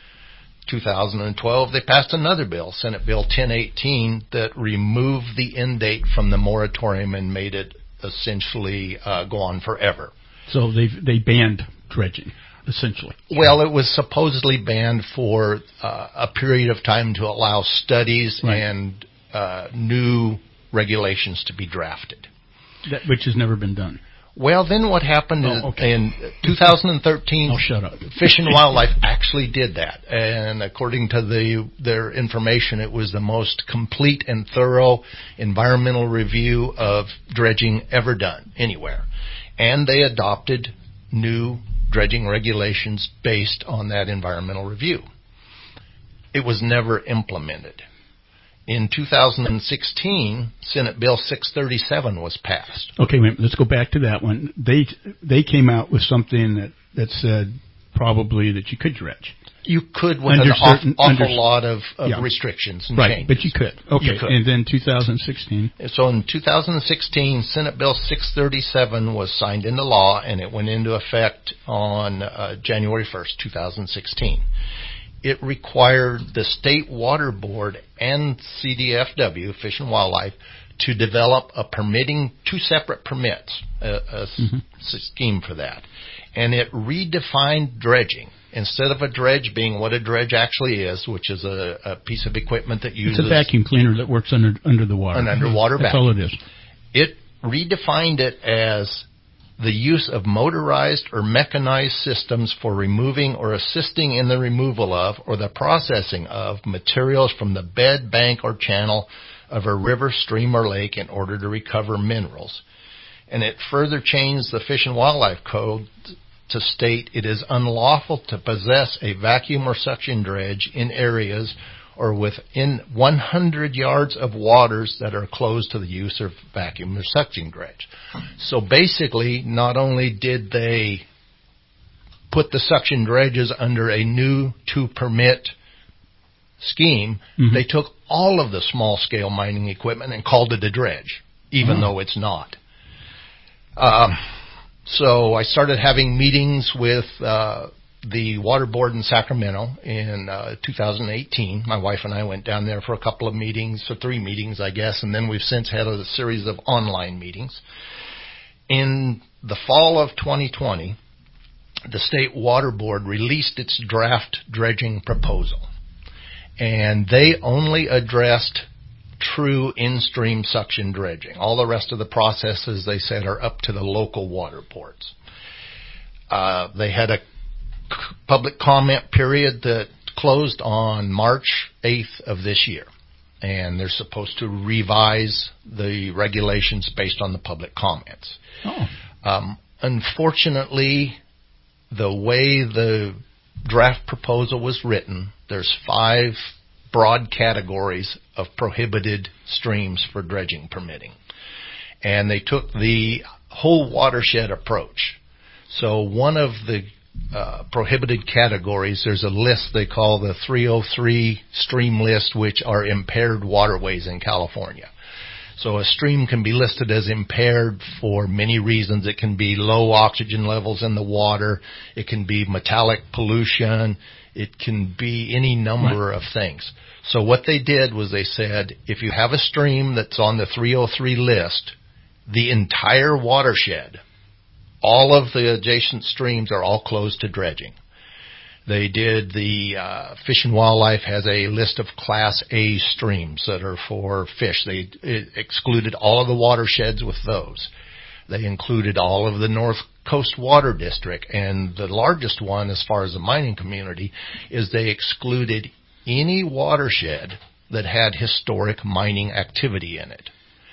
two thousand twelve, they passed another bill, Senate Bill ten eighteen, that removed the end date from the moratorium and made it essentially uh, go on forever. So they they banned dredging, essentially. Well, it was supposedly banned for uh, a period of time to allow studies right. and uh, new regulations to be drafted. That, which has never been done. Well, then what happened oh, is okay. in two thousand thirteen, oh, shut up. Fish and Wildlife actually did that. And according to the their information, it was the most complete and thorough environmental review of dredging ever done anywhere. And they adopted new dredging regulations based on that environmental review. It was never implemented. In two thousand sixteen, Senate Bill six thirty-seven was passed. Okay, wait, let's go back to that one. They they came out with something that, that said probably that you could dredge. You could with under an certain, awful, awful under, lot of, of yeah. restrictions and right, changes. But you could. Okay, you could. And then two thousand sixteen. So in two thousand sixteen, Senate Bill six thirty-seven was signed into law, and it went into effect on uh, January first, two thousand sixteen. It required the State Water Board and C D F W, Fish and Wildlife, to develop a permitting, two separate permits, a, a mm-hmm. scheme for that. And it redefined dredging. Instead of a dredge being what a dredge actually is, which is a, a piece of equipment that uses... It's a vacuum cleaner that works under under the water. An underwater That's vacuum. all it is. It redefined it as the use of motorized or mechanized systems for removing or assisting in the removal of or the processing of materials from the bed, bank, or channel of a river, stream, or lake in order to recover minerals. And it further changed the Fish and Wildlife Code to state it is unlawful to possess a vacuum or suction dredge in areas or within one hundred yards of waters that are closed to the use of vacuum or suction dredge. So basically, not only did they put the suction dredges under a new to-permit scheme, mm-hmm. they took all of the small-scale mining equipment and called it a dredge, even oh. though it's not. Um, so I started having meetings with uh, the Water Board in Sacramento in uh, two thousand eighteen. My wife and I went down there for a couple of meetings, for three meetings, I guess, and then we've since had a series of online meetings. In the fall of twenty twenty, the State Water Board released its draft dredging proposal, and they only addressed true in-stream suction dredging. All the rest of the processes, they said, are up to the local water boards. Uh, they had a public comment period that closed on March eighth of this year, and they're supposed to revise the regulations based on the public comments. Oh. Um, unfortunately, the way the draft proposal was written, there's five broad categories of prohibited streams for dredging permitting, and they took the whole watershed approach. So one of the Uh, prohibited categories, there's a list they call the three oh three stream list, which are impaired waterways in California. So a stream can be listed as impaired for many reasons. It can be low oxygen levels in the water. It can be metallic pollution. It can be any number of things. So what they did was they said, if you have a stream that's on the three oh three list, the entire watershed, all of the adjacent streams are all closed to dredging. They did the uh, Fish and Wildlife has a list of Class A streams that are for fish. They it excluded all of the watersheds with those. They included all of the North Coast Water District, and the largest one as far as the mining community is they excluded any watershed that had historic mining activity in it.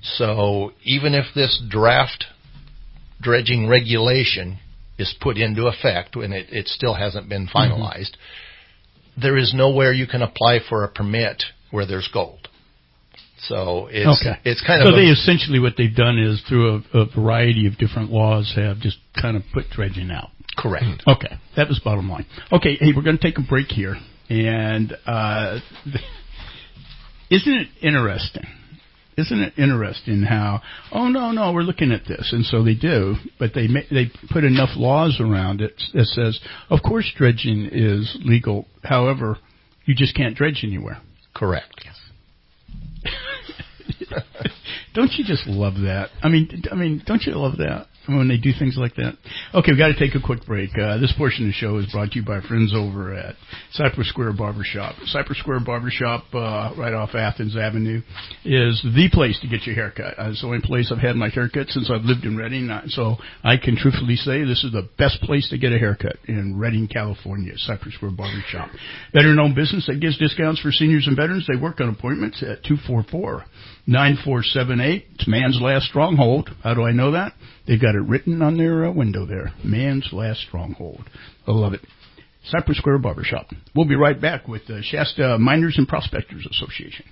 So even if this draft dredging regulation is put into effect, and it, it still hasn't been finalized, mm-hmm. there is nowhere you can apply for a permit where there's gold. So it's okay. it's kind so of... So they essentially, what they've done is, through a, a variety of different laws, have just kind of put dredging out. Correct. Okay, that was bottom line. Okay, hey, we're going to take a break here. And uh, isn't it interesting? Isn't it interesting how, oh, no, no, we're looking at this. And so they do, but they they put enough laws around it that says, of course dredging is legal. However, you just can't dredge anywhere. Correct. Yes. Don't you just love that? I mean, I mean, don't you love that when they do things like that? Okay, we've got to take a quick break. Uh, this portion of the show is brought to you by our friends over at Cypress Square Barbershop. Cypress Square Barbershop, uh, right off Athens Avenue, is the place to get your haircut. Uh, it's the only place I've had my haircut since I've lived in Redding. So I can truthfully say this is the best place to get a haircut in Redding, California, Cypress Square Barbershop. Veteran-owned business that gives discounts for seniors and veterans. They work on appointments at two four four, nine four seven eight. It's Man's Last Stronghold. How do I know that? They've got it written on their uh, window there. Man's Last Stronghold. I love it. Cypress Square Barbershop. We'll be right back with the Shasta Miners and Prospectors Association.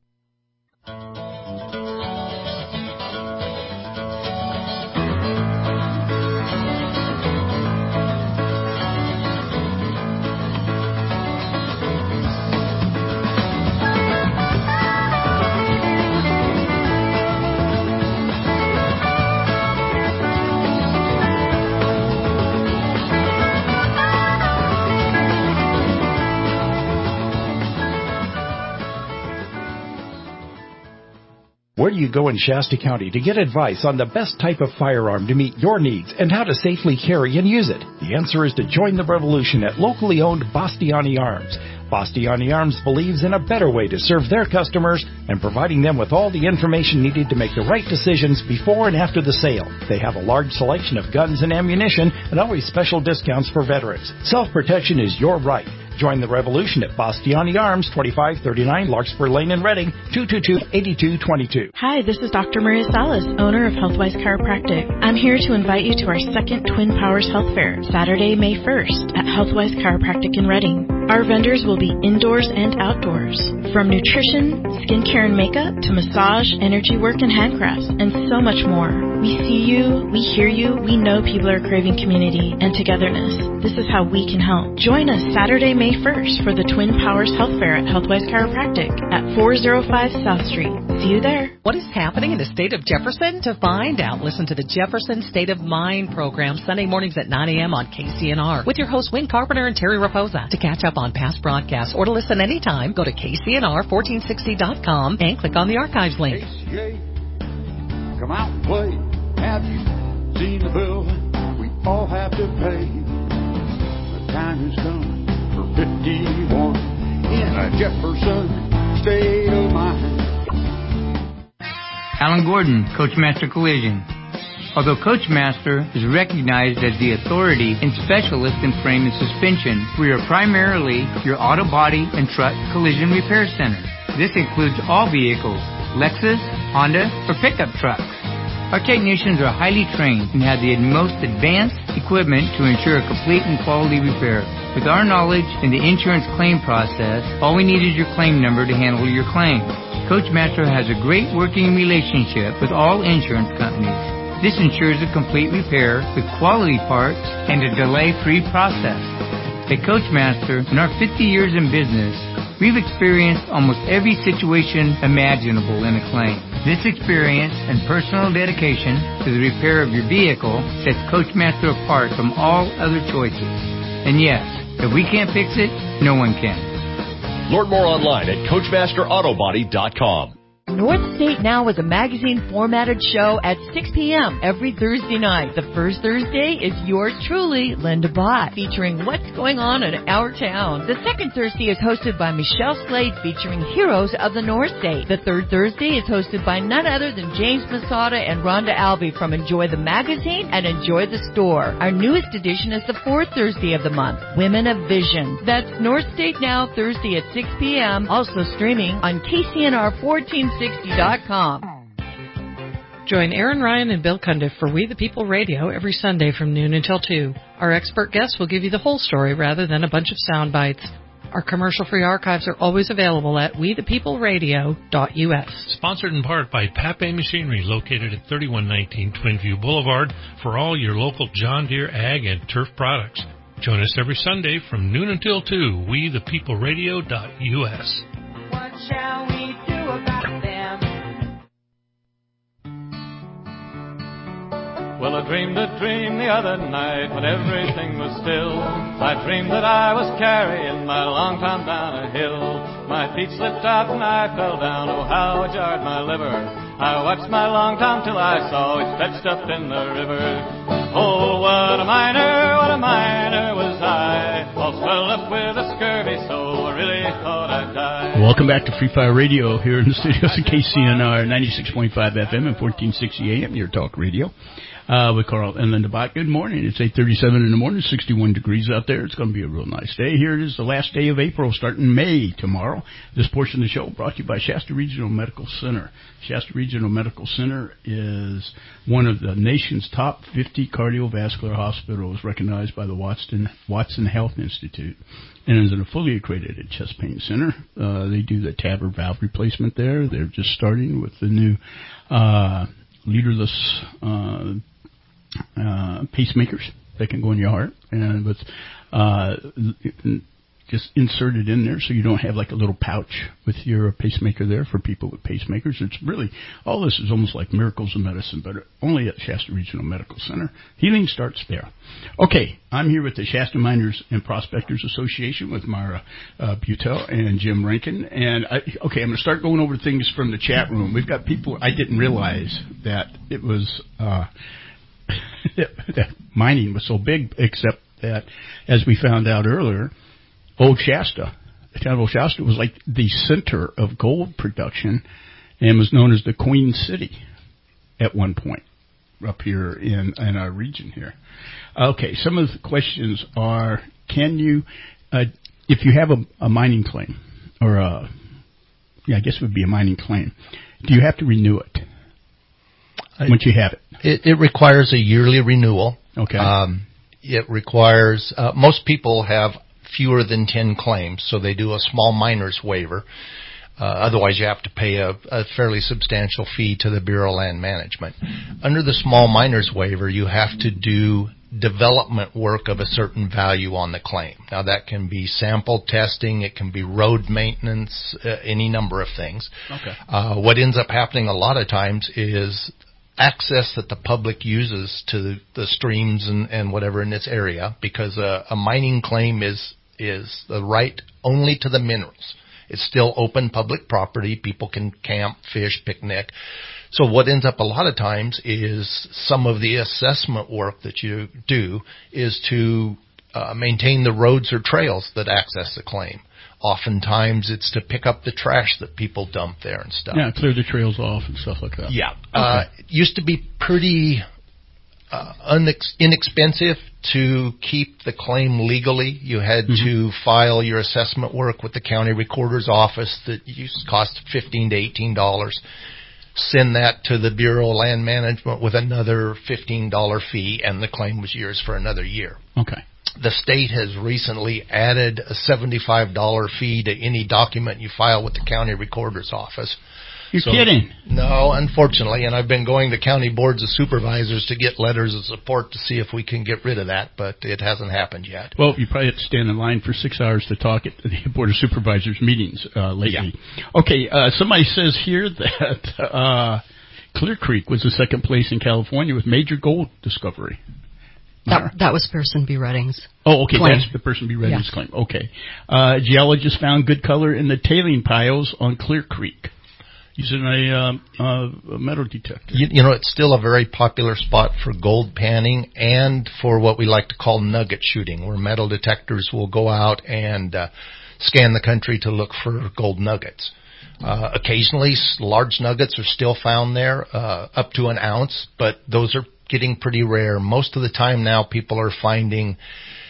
Where do you go in Shasta County to get advice on the best type of firearm to meet your needs and how to safely carry and use it? The answer is to join the revolution at locally owned Bastiani Arms. Bastiani Arms believes in a better way to serve their customers and providing them with all the information needed to make the right decisions before and after the sale. They have a large selection of guns and ammunition and always special discounts for veterans. Self-protection is your right. Join the revolution at Bastiani Arms, twenty-five thirty-nine Larkspur Lane in Redding, two two two, eight two two two. Hi, this is Doctor Maria Salas, owner of Healthwise Chiropractic. I'm here to invite you to our second Twin Powers Health Fair, Saturday, May first, at Healthwise Chiropractic in Redding. Our vendors will be indoors and outdoors, from nutrition, skincare and makeup, to massage, energy work, and handcrafts, and so much more. We see you, we hear you, we know people are craving community and togetherness. This is how we can help. Join us Saturday, May first for the Twin Powers Health Fair at Healthwise Chiropractic at four oh five South Street. See you there. What is happening in the state of Jefferson? To find out, listen to the Jefferson State of Mind program Sunday mornings at nine a.m. on K C N R with your hosts Wayne Carpenter and Terry Raposa. To catch up on past broadcasts or to listen anytime, go to K C N R fourteen sixty dot com and click on the archives link. K C A, come out and play. Have you seen the bill we all have to pay? The time has come for fifty-one in a Jefferson state of mind. Alan Gordon, Coachmaster Collision. Although Coachmaster is recognized as the authority and specialist in frame and suspension, we are primarily your auto body and truck collision repair center. This includes all vehicles, Lexus, Honda, or pickup trucks. Our technicians are highly trained and have the most advanced equipment to ensure a complete and quality repair. With our knowledge in the insurance claim process, all we need is your claim number to handle your claim. Coachmaster has a great working relationship with all insurance companies. This ensures a complete repair with quality parts and a delay-free process. At Coachmaster, in our fifty years in business, we've experienced almost every situation imaginable in a claim. This experience and personal dedication to the repair of your vehicle sets Coachmaster apart from all other choices. And yes, if we can't fix it, no one can. Learn more online at Coachmaster Auto Body dot com. North State Now is a magazine formatted show at six p.m. every Thursday night. The first Thursday is yours truly, Linda Bott, featuring what's going on in our town. The second Thursday is hosted by Michelle Slade, featuring heroes of the North State. The third Thursday is hosted by none other than James Masada and Rhonda Albee from Enjoy the Magazine and Enjoy the Store. Our newest edition is the fourth Thursday of the month, Women of Vision. That's North State Now, Thursday at six p.m., also streaming on K C N R fourteen sixty dot com. Join Aaron Ryan and Bill Cundiff for We the People Radio every Sunday from noon until two. Our expert guests will give you the whole story rather than a bunch of sound bites. Our commercial-free archives are always available at we the people radio dot u s. Sponsored in part by Pape Machinery, located at thirty-one nineteen Twinview Boulevard, for all your local John Deere ag and turf products. Join us every Sunday from noon until two, we the people radio dot u s. What shall we do about them? Well, I dreamed a dream the other night when everything was still. I dreamed that I was carrying my long tom down a hill. My feet slipped out and I fell down. Oh, how it jarred my liver. I watched my long tom till I saw it fetched up in the river. Oh, what a miner, what a miner was I. All swelled up with a scurvy soul. I really thought I'd die. Welcome back to Free Fire Radio here in the studios of K C N R ninety-six point five F M and fourteen sixty A M, your talk radio. Uh, with Carl and Linda Bott. Good morning. It's eight thirty-seven in the morning, sixty-one degrees out there. It's going to be a real nice day. Here it is, the last day of April, starting May tomorrow. This portion of the show brought to you by Shasta Regional Medical Center. Shasta Regional Medical Center is one of the nation's top fifty cardiovascular hospitals recognized by the Watson, Watson Health Institute and is an fully accredited chest pain center. Uh, they do the T A V R valve replacement there. They're just starting with the new uh, leaderless uh Uh, pacemakers that can go in your heart, and with uh, just inserted in there so you don't have like a little pouch with your pacemaker there for people with pacemakers. It's really, all this is almost like miracles of medicine, but only at Shasta Regional Medical Center. Healing starts there. Okay, I'm here with the Shasta Miners and Prospectors Association with Mara uh, Butel and Jim Rankin. And, I, okay, I'm going to start going over things from the chat room. We've got people, I didn't realize that it was... Uh, that mining was so big, except that, as we found out earlier, Old Shasta, the town of Old Shasta was like the center of gold production and was known as the Queen City at one point up here in, in our region here. Okay, some of the questions are, can you, uh, if you have a, a mining claim, or a, yeah, I guess it would be a mining claim, do you have to renew it? Once you have it. it, it requires a yearly renewal. Okay. Um, it requires uh, most people have fewer than ten claims, so they do a small miner's waiver. Uh, otherwise, you have to pay a, a fairly substantial fee to the Bureau of Land Management. Under the small miner's waiver, you have to do development work of a certain value on the claim. Now, that can be sample testing, it can be road maintenance, uh, any number of things. Okay. Uh, what ends up happening a lot of times is access that the public uses to the, the streams and, and whatever in this area, because a, a mining claim is is the right only to the minerals. It's still open public property. People can camp, fish, picnic. So what ends up a lot of times is some of the assessment work that you do is to uh, maintain the roads or trails that access the claim. Oftentimes it's to pick up the trash that people dump there and stuff. Yeah, clear the trails off and stuff like that. Yeah. Okay. Uh, it used to be pretty uh, unex- inexpensive to keep the claim legally. You had mm-hmm. to file your assessment work with the county recorder's office that used to cost fifteen to eighteen dollars. Send that to the Bureau of Land Management with another fifteen dollars fee, and the claim was yours for another year. Okay. The state has recently added a seventy-five dollars fee to any document you file with the county recorder's office. You're so, kidding. No, unfortunately, and I've been going to county boards of supervisors to get letters of support to see if we can get rid of that, but it hasn't happened yet. Well, you probably have to stand in line for six hours to talk at the board of supervisors meetings uh, lately. Yeah. Okay, uh, somebody says here that uh, Clear Creek was the second place in California with major gold discovery. That, that was Person B. Redding's Oh, okay, claim. that's the Person B. Redding's yeah. claim. Okay. Uh, geologists found good color in the tailing piles on Clear Creek using a, um, uh, a metal detector. You, you know, it's still a very popular spot for gold panning and for what we like to call nugget shooting, where metal detectors will go out and uh, scan the country to look for gold nuggets. Uh, occasionally, large nuggets are still found there, uh, up to an ounce, but those are getting pretty rare. Most of the time now, people are finding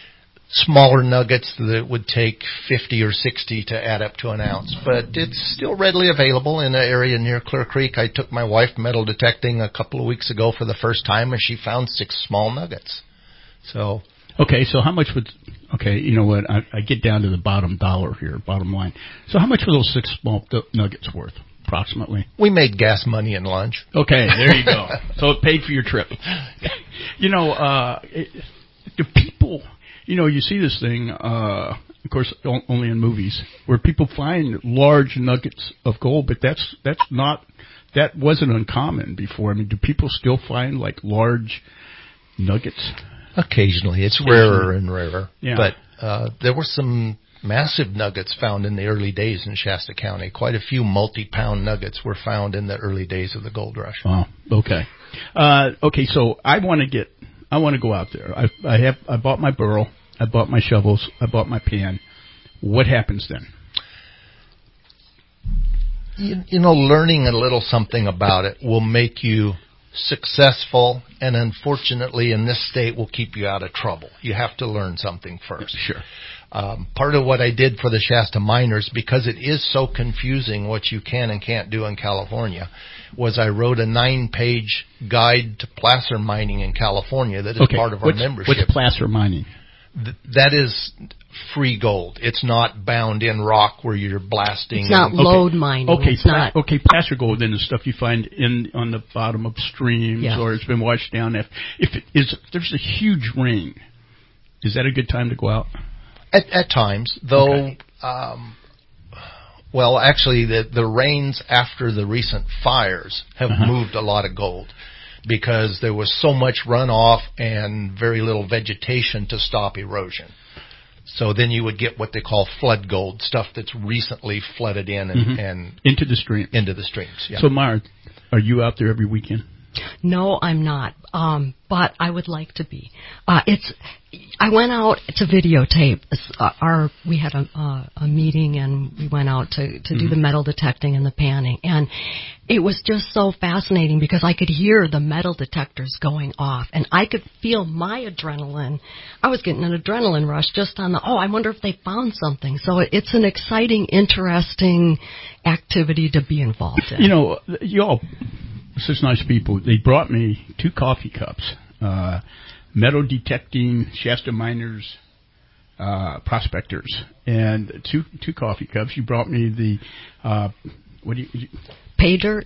smaller nuggets that would take fifty or sixty to add up to an ounce. But it's still readily available in an area near Clear Creek. I took my wife metal detecting a couple of weeks ago for the first time, and she found six small nuggets. So... Okay, so how much would, okay, you know what, I, I get down to the bottom dollar here, bottom line. So how much were those six small d- nuggets worth, approximately? We made gas money and lunch. Okay, there you go. So it paid for your trip. You know, uh, it, the people, you know, you see this thing, uh, of course, only in movies, where people find large nuggets of gold, but that's that's not, that wasn't uncommon before. I mean, do people still find, like, large nuggets? Occasionally. It's rarer and rarer. Yeah. But uh, there were some massive nuggets found in the early days in Shasta County. Quite a few multi-pound nuggets were found in the early days of the gold rush. Wow. Okay. Uh, okay, so I want to get, I want to go out there. I, I have, I bought my burro. I bought my shovels. I bought my pan. What happens then? You, you know, learning a little something about it will make you successful, and unfortunately in this state will keep you out of trouble. You have to learn something first. Sure. Um, part of what I did for the Shasta miners, because it is so confusing what you can and can't do in California, was I wrote a nine-page guide to placer mining in California that is okay. part of our what's, membership. What's placer mining? Th- that is free gold. It's not bound in rock where you're blasting. It's not and, lode okay. mining. Okay, it's pla- not. Okay, placer gold then is stuff you find in on the bottom of streams, yeah. or it's been washed down. If if it is, if there's a huge rain, is that a good time to go out? At, at times, though. Okay. Um, well, actually, the the rains after the recent fires have uh-huh. moved a lot of gold, because there was so much runoff and very little vegetation to stop erosion. So then you would get what they call flood gold, stuff that's recently flooded in and, mm-hmm. and into the stream. Into the streams. Yeah. So, Myra, are you out there every weekend? No, I'm not. Um, but I would like to be. Uh, it's. I went out to videotape. Uh, our we had a, uh, a meeting, and we went out to to mm-hmm. do the metal detecting and the panning, and it was just so fascinating because I could hear the metal detectors going off, and I could feel my adrenaline. I was getting an adrenaline rush just on the. Oh, I wonder if they found something. So it's an exciting, interesting activity to be involved in. You know, y'all. Such nice people. They brought me two coffee cups, uh, metal detecting Shasta miners, uh, prospectors, and two two coffee cups. You brought me the uh, what do you? Pay dirt.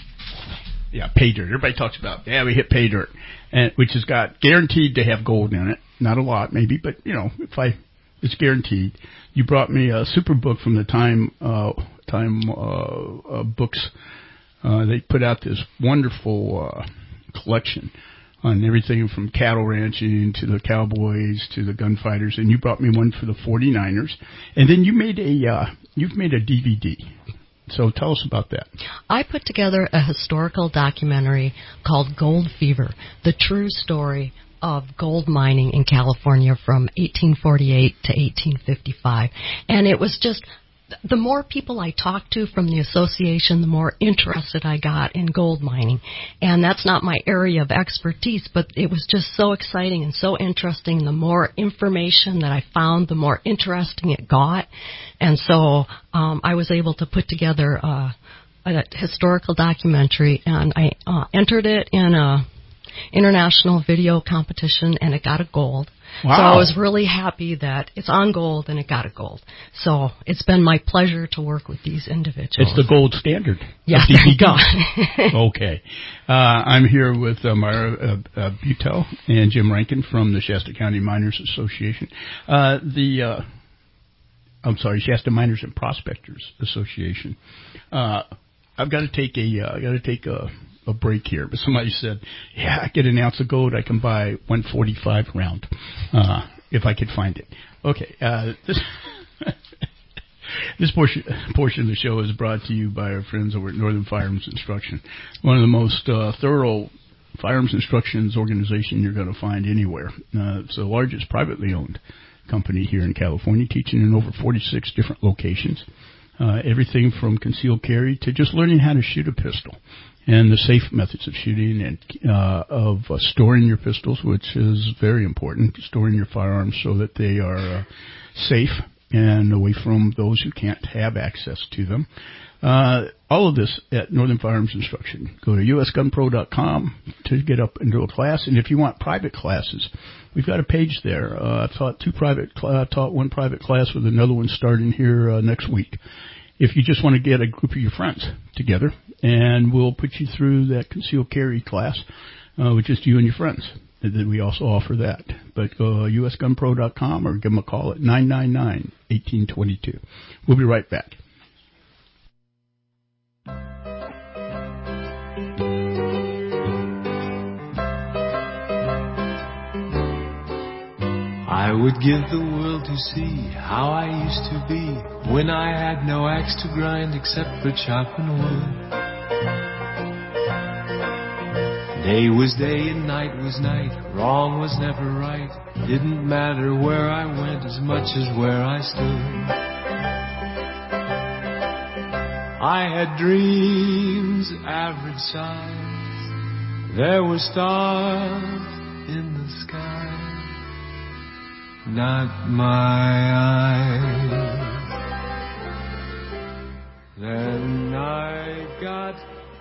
Yeah, pay dirt. Everybody talks about yeah, we hit pay dirt, and which has got guaranteed to have gold in it. Not a lot, maybe, but you know, if I, it's guaranteed. You brought me a super book from the Time uh, Time uh, uh, books. Uh, they put out this wonderful uh, collection on everything from cattle ranching to the cowboys to the gunfighters, and you brought me one for the forty-niners, and then you made a uh, you've made a D V D. So tell us about that. I put together a historical documentary called Gold Fever, the true story of gold mining in California from eighteen forty-eight to eighteen fifty-five, and it was just. The more people I talked to from the association, the more interested I got in gold mining. And that's not my area of expertise, but it was just so exciting and so interesting. The more information that I found, the more interesting it got. And so um, I was able to put together uh, a historical documentary, and I uh, entered it in a international video competition, and it got a gold. Wow. So I was really happy that it's on gold and it got a gold. So it's been my pleasure to work with these individuals. It's the gold standard. Yeah, thank God. Okay. Uh, I'm here with uh, Myra uh, uh, Butel and Jim Rankin from the Shasta County Miners Association. Uh, the, uh, I'm sorry, Shasta Miners and Prospectors Association. Uh, I've got to take a, uh, I got to take a, a break here, but somebody said, yeah, I get an ounce of gold, I can buy one forty-five round, uh, if I could find it. Okay, uh, this, this portion, portion of the show is brought to you by our friends over at Northern Firearms Instruction, one of the most, uh, thorough firearms instructions organization you're going to find anywhere. Uh, it's the largest privately owned company here in California, teaching in over forty-six different locations. Uh, everything from concealed carry to just learning how to shoot a pistol and the safe methods of shooting and uh, of uh, storing your pistols, which is very important, storing your firearms so that they are uh, safe and away from those who can't have access to them. Uh, all of this at Northern Firearms Instruction. Go to U S gun pro dot com to get up into a class. And if you want private classes, we've got a page there. Uh, I taught two private, cl- I taught one private class with another one starting here uh, next week. If you just want to get a group of your friends together, and we'll put you through that concealed carry class uh, with just you and your friends. And then we also offer that. But go to U S gun pro dot com or give them a call at nine nine nine, one eight two two. We'll be right back. I would give the world to see how I used to be when I had no axe to grind except for chopping wood. Day was day and night was night, wrong was never right. Didn't matter where I went as much as where I stood. I had dreams average size, there were stars in the sky. Not my eyes. Then I got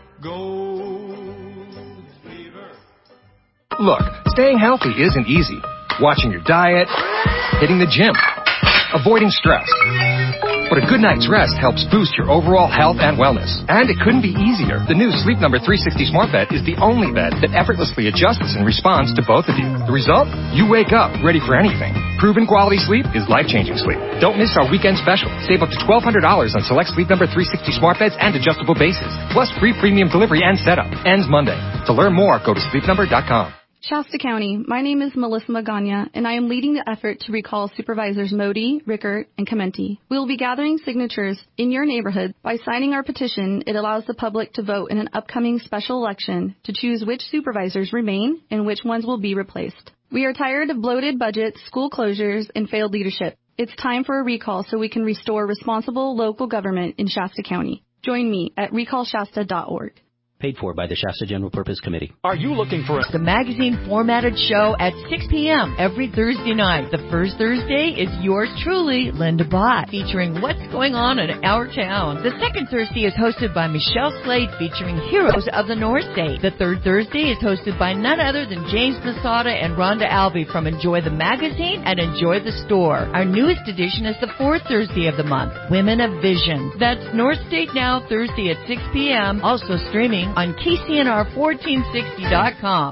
gold fever. Look, staying healthy isn't easy. Watching your diet, hitting the gym, avoiding stress. But a good night's rest helps boost your overall health and wellness. And it couldn't be easier. The new Sleep Number three sixty Smart Bed is the only bed that effortlessly adjusts and responds to both of you. The result? You wake up ready for anything. Proven quality sleep is life-changing sleep. Don't miss our weekend special. Save up to twelve hundred dollars on select Sleep Number three sixty Smart Beds and adjustable bases. Plus free premium delivery and setup. Ends Monday. To learn more, go to sleep number dot com. Shasta County, my name is Melissa Magana, and I am leading the effort to recall Supervisors Modi, Rickert, and Comenti. We will be gathering signatures in your neighborhood. By signing our petition, it allows the public to vote in an upcoming special election to choose which supervisors remain and which ones will be replaced. We are tired of bloated budgets, school closures, and failed leadership. It's time for a recall so we can restore responsible local government in Shasta County. Join me at recall shasta dot org. Paid for by the Shasta General Purpose Committee. Are you looking for a... The magazine formatted show at six p.m. every Thursday night. The first Thursday is yours truly, Linda Bott, featuring what's going on in our town. The second Thursday is hosted by Michelle Slade, featuring heroes of the North State. The third Thursday is hosted by none other than James Masada and Rhonda Albee from Enjoy the Magazine and Enjoy the Store. Our newest edition is the fourth Thursday of the month, Women of Vision. That's North State Now, Thursday at six p.m. Also streaming on K C N R fourteen sixty dot com.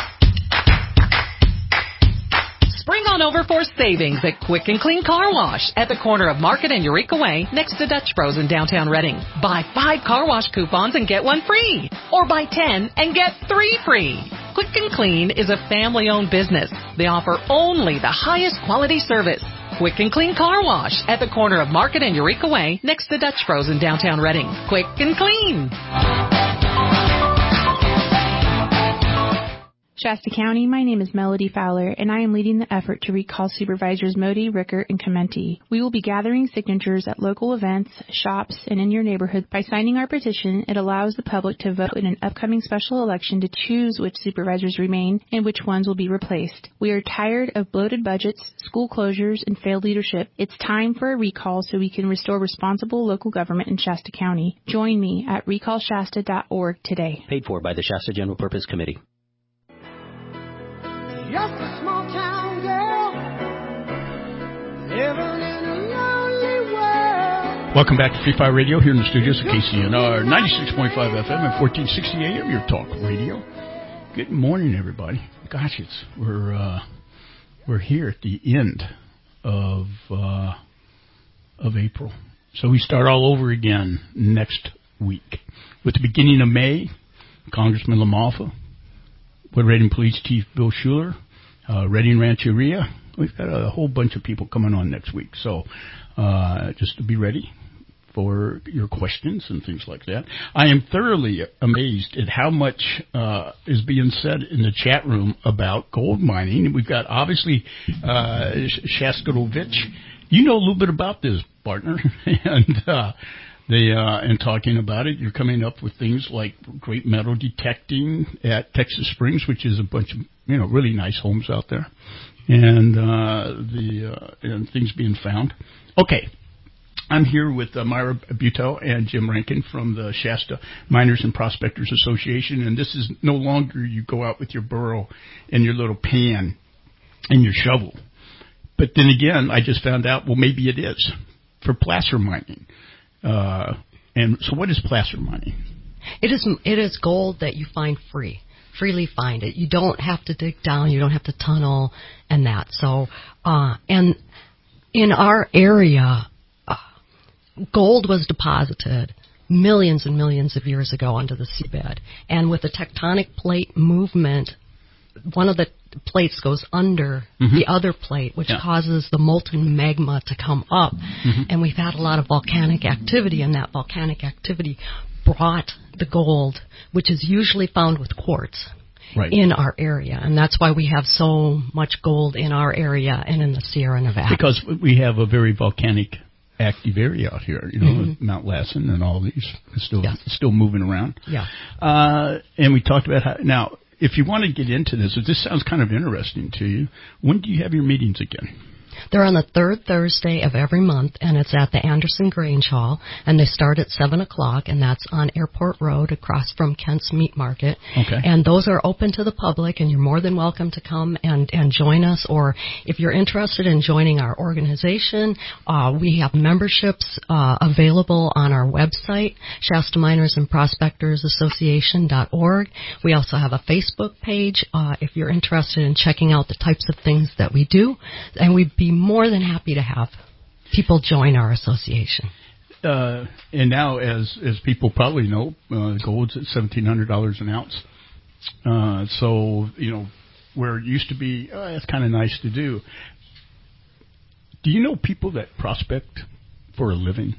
Spring on over for savings at Quick and Clean Car Wash at the corner of Market and Eureka Way next to Dutch Bros in downtown Reading. Buy five car wash coupons and get one free. Or buy ten and get three free. Quick and Clean is a family-owned business. They offer only the highest quality service. Quick and Clean Car Wash at the corner of Market and Eureka Way next to Dutch Bros in downtown Reading. Quick and Clean. Shasta County, my name is Melody Fowler, and I am leading the effort to recall Supervisors Modi, Rickert, and Comenti. We will be gathering signatures at local events, shops, and in your neighborhood. By signing our petition, it allows the public to vote in an upcoming special election to choose which supervisors remain and which ones will be replaced. We are tired of bloated budgets, school closures, and failed leadership. It's time for a recall so we can restore responsible local government in Shasta County. Join me at recall shasta dot org today. Paid for by the Shasta General Purpose Committee. Just a small town girl living in a lonely world. Welcome back to Free Fire Radio here in the studios of K C N R ninety-six point five F M and fourteen sixty A M, your talk radio. Good morning, everybody. Gosh, it's we're uh, we're here at the end of uh, of April, so we start all over again next week with the beginning of May. Congressman LaMalfa, Wood Reading Police Chief Bill Schuler, uh, Reading Rancheria. We've got a whole bunch of people coming on next week. So uh, just to be ready for your questions and things like that. I am thoroughly amazed at how much uh, is being said in the chat room about gold mining. We've got, obviously, uh, Shaskarovich. You know a little bit about this, partner, and uh, they uh, and talking about it, you're coming up with things like great metal detecting at Texas Springs, which is a bunch of you know really nice homes out there, and uh, the uh, and things being found. Okay. I'm here with uh, Myra Buteau and Jim Rankin from the Shasta Miners and Prospectors Association, and this is no longer you go out with your burro and your little pan and your shovel. But then again, I just found out, well, maybe it is for placer mining. Uh, and so what is placer mining? It is it is gold that you find free, freely find it. You don't have to dig down, you don't have to tunnel and that. So, uh, and in our area, gold was deposited millions and millions of years ago onto the seabed. And with the tectonic plate movement, one of the plates goes under mm-hmm. the other plate, which yeah. causes the molten magma to come up. Mm-hmm. And we've had a lot of volcanic activity, and that volcanic activity brought the gold, which is usually found with quartz. Right. In our area, and that's why we have so much gold in our area and in the Sierra Nevada. Because we have a very volcanic active area out here, you know, mm-hmm. Mount Lassen and all these still yes. still moving around. Yeah. Uh, and we talked about how now, if you want to get into this, if this sounds kind of interesting to you, when do you have your meetings again? They're on the third Thursday of every month, and it's at the Anderson Grange Hall, and they start at seven o'clock, and that's on Airport Road across from Kent's Meat Market. Okay. And those are open to the public, and you're more than welcome to come and, and join us, or if you're interested in joining our organization, uh, we have memberships uh, available on our website, Shasta Miners and Prospectors Association dot org. We also have a Facebook page uh, if you're interested in checking out the types of things that we do, and we'd be more than happy to have people join our association. Uh, and now, as as people probably know, uh, gold's at seventeen hundred dollars an ounce. Uh, so, you know, where it used to be, oh, that's kind of nice to do. Do you know people that prospect for a living?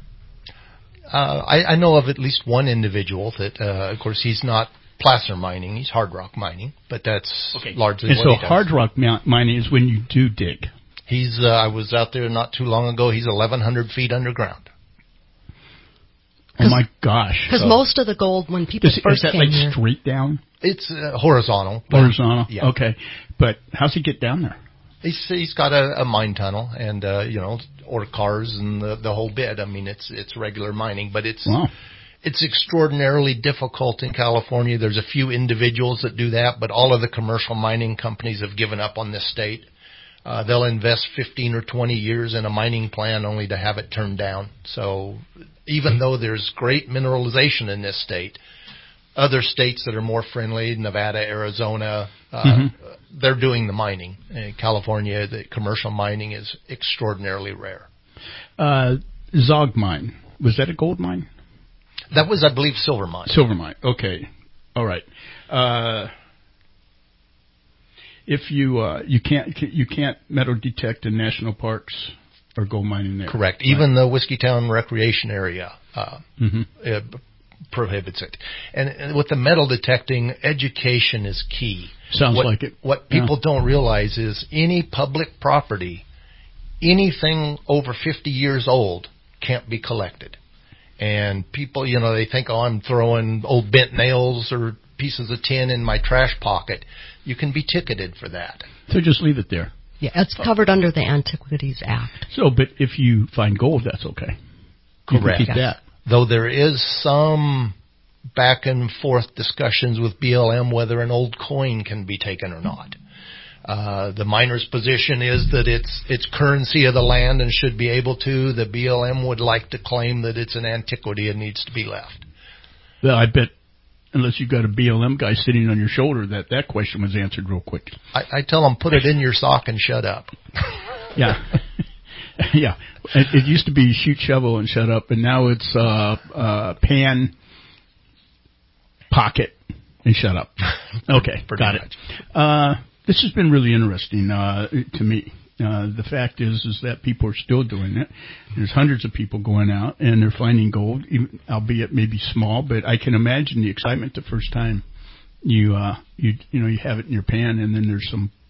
Uh, I, I know of at least one individual that, uh, of course, he's not placer mining, he's hard rock mining, but that's okay. largely and what so he does. Hard rock mining is when you do dig. He's. Uh, I was out there not too long ago. He's eleven hundred feet underground. Oh my gosh! Because so, most of the gold, when people does, first is that came like here, straight down? It's uh, horizontal. Horizontal. Yeah. Okay, but how's he get down there? He's he's got a, a mine tunnel and uh, you know, or cars and the, the whole bit. I mean, it's it's regular mining, but it's wow. it's extraordinarily difficult in California. There's a few individuals that do that, but all of the commercial mining companies have given up on this state. Uh, they'll invest fifteen or twenty years in a mining plan only to have it turned down. So even though there's great mineralization in this state, other states that are more friendly, Nevada, Arizona, uh, mm-hmm. they're doing the mining. In California, the commercial mining is extraordinarily rare. Uh, Zog mine, was that a gold mine? That was, I believe, silver mine. Silver mine, okay. All right. Uh, if you uh, you can't you can't metal detect in national parks or gold mining there. Correct. Right. Even the Whiskeytown Recreation Area uh, mm-hmm. uh, prohibits it. And, and with the metal detecting, education is key. Sounds what, like it. What people yeah. don't realize is any public property, anything over fifty years old can't be collected. And people, you know, they think, oh, I'm throwing old bent nails or pieces of tin in my trash pocket. You can be ticketed for that. So just leave it there. Yeah, it's covered under the Antiquities Act. So, but if you find gold, that's okay. You Correct. Can keep yes. that. Though there is some back and forth discussions with B L M whether an old coin can be taken or not. Uh, the miner's position is that it's it's currency of the land and should be able to. The B L M would like to claim that it's an antiquity and needs to be left. Well, I bet unless you've got a B L M guy sitting on your shoulder, that that question was answered real quick. I, I tell them, put it in your sock and shut up. Yeah. Yeah. It, it used to be shoot, shovel, and shut up, and now it's uh, uh, pan, pocket, and shut up. Okay, got it. Uh, this has been really interesting uh, to me. Uh, the fact is, is that people are still doing it. There's hundreds of people going out, and they're finding gold, even, albeit maybe small. But I can imagine the excitement the first time you, uh, you, you know, you have it in your pan, and then there's some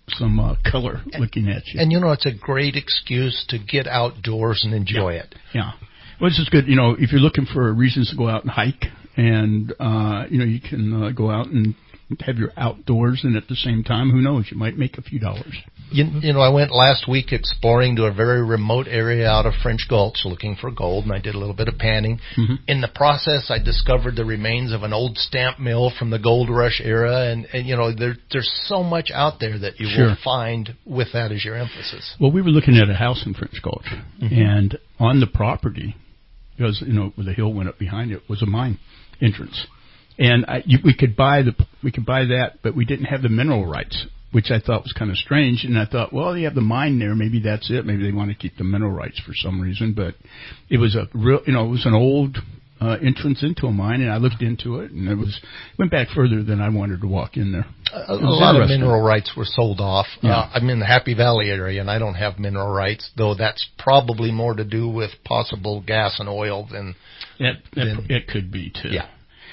some uh, color looking at you. And, you know, it's a great excuse to get outdoors and enjoy yeah. it. Yeah. Well, this is good. You know, if you're looking for reasons to go out and hike, and, uh, you know, you can uh, go out and have your outdoors, and at the same time, who knows, you might make a few dollars. You, you know, I went last week exploring to a very remote area out of French Gulch looking for gold, and I did a little bit of panning. Mm-hmm. In the process, I discovered the remains of an old stamp mill from the gold rush era, and, and you know, there, there's so much out there that you sure. will find with that as your emphasis. Well, we were looking at a house in French Gulch, mm-hmm. and on the property, because, you know, where the hill went up behind it, was a mine entrance. And I, you, we could buy the we could buy that, but we didn't have the mineral rights, which I thought was kind of strange. And I thought, well, they have the mine there, maybe that's it. Maybe they want to keep the mineral rights for some reason. But it was a real, you know, it was an old uh, entrance into a mine, and I looked into it, and it was went back further than I wanted to walk in there. A, a lot of mineral rights were sold off. Yeah. Uh, I'm in the Happy Valley area, and I don't have mineral rights, though that's probably more to do with possible gas and oil than it. than, It could be too. Yeah.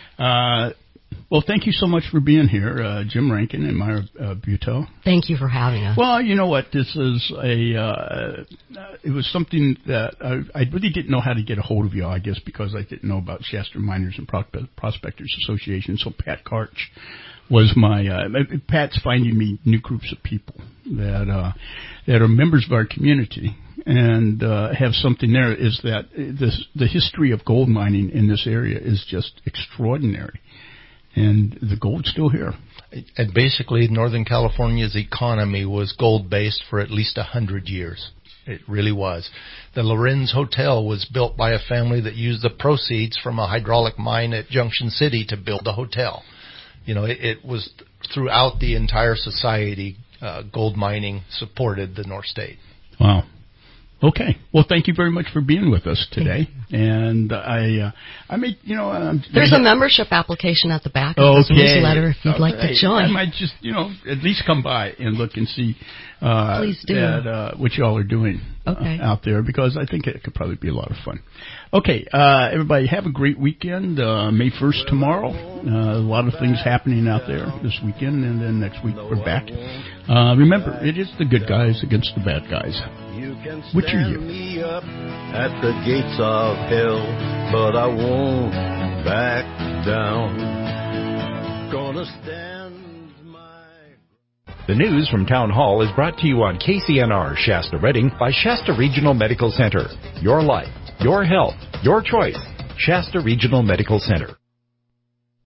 Uh, well, thank you so much for being here, uh, Jim Rankin and Myra uh, Buteau. Thank you for having us. Well, you know what? This is a, uh, it was something that I, I really didn't know how to get a hold of you, I guess, because I didn't know about Shasta Miners and Prospectors Association. So Pat Karch was my, uh, Pat's finding me new groups of people that, uh, that are members of our community and, uh, have something there is that this, the history of gold mining in this area is just extraordinary. And the gold's still here. And basically, Northern California's economy was gold-based for at least a hundred years. It really was. The Lorenz Hotel was built by a family that used the proceeds from a hydraulic mine at Junction City to build the hotel. You know, it, it was throughout the entire society, uh, gold mining supported the North State. Wow. Okay. Well, thank you very much for being with us today. And I, uh, I made, you know, um, there's a membership application at the back of okay. this newsletter if you'd okay. like to join. I might just, you know, at least come by and look and see uh, Please do. That, uh, what y'all are doing okay. uh, out there, because I think it could probably be a lot of fun. Okay, uh, everybody, have a great weekend. Uh, May first tomorrow. Uh, a lot of things happening out there this weekend, and then next week we're back. Uh, remember, it is the good guys against the bad guys. Which are you? Me up at the gates of hell, but I won't back down. Gonna stand my... The news from Town Hall is brought to you on K C N R Shasta Redding by Shasta Regional Medical Center. Your life, your health, your choice. Shasta Regional Medical Center.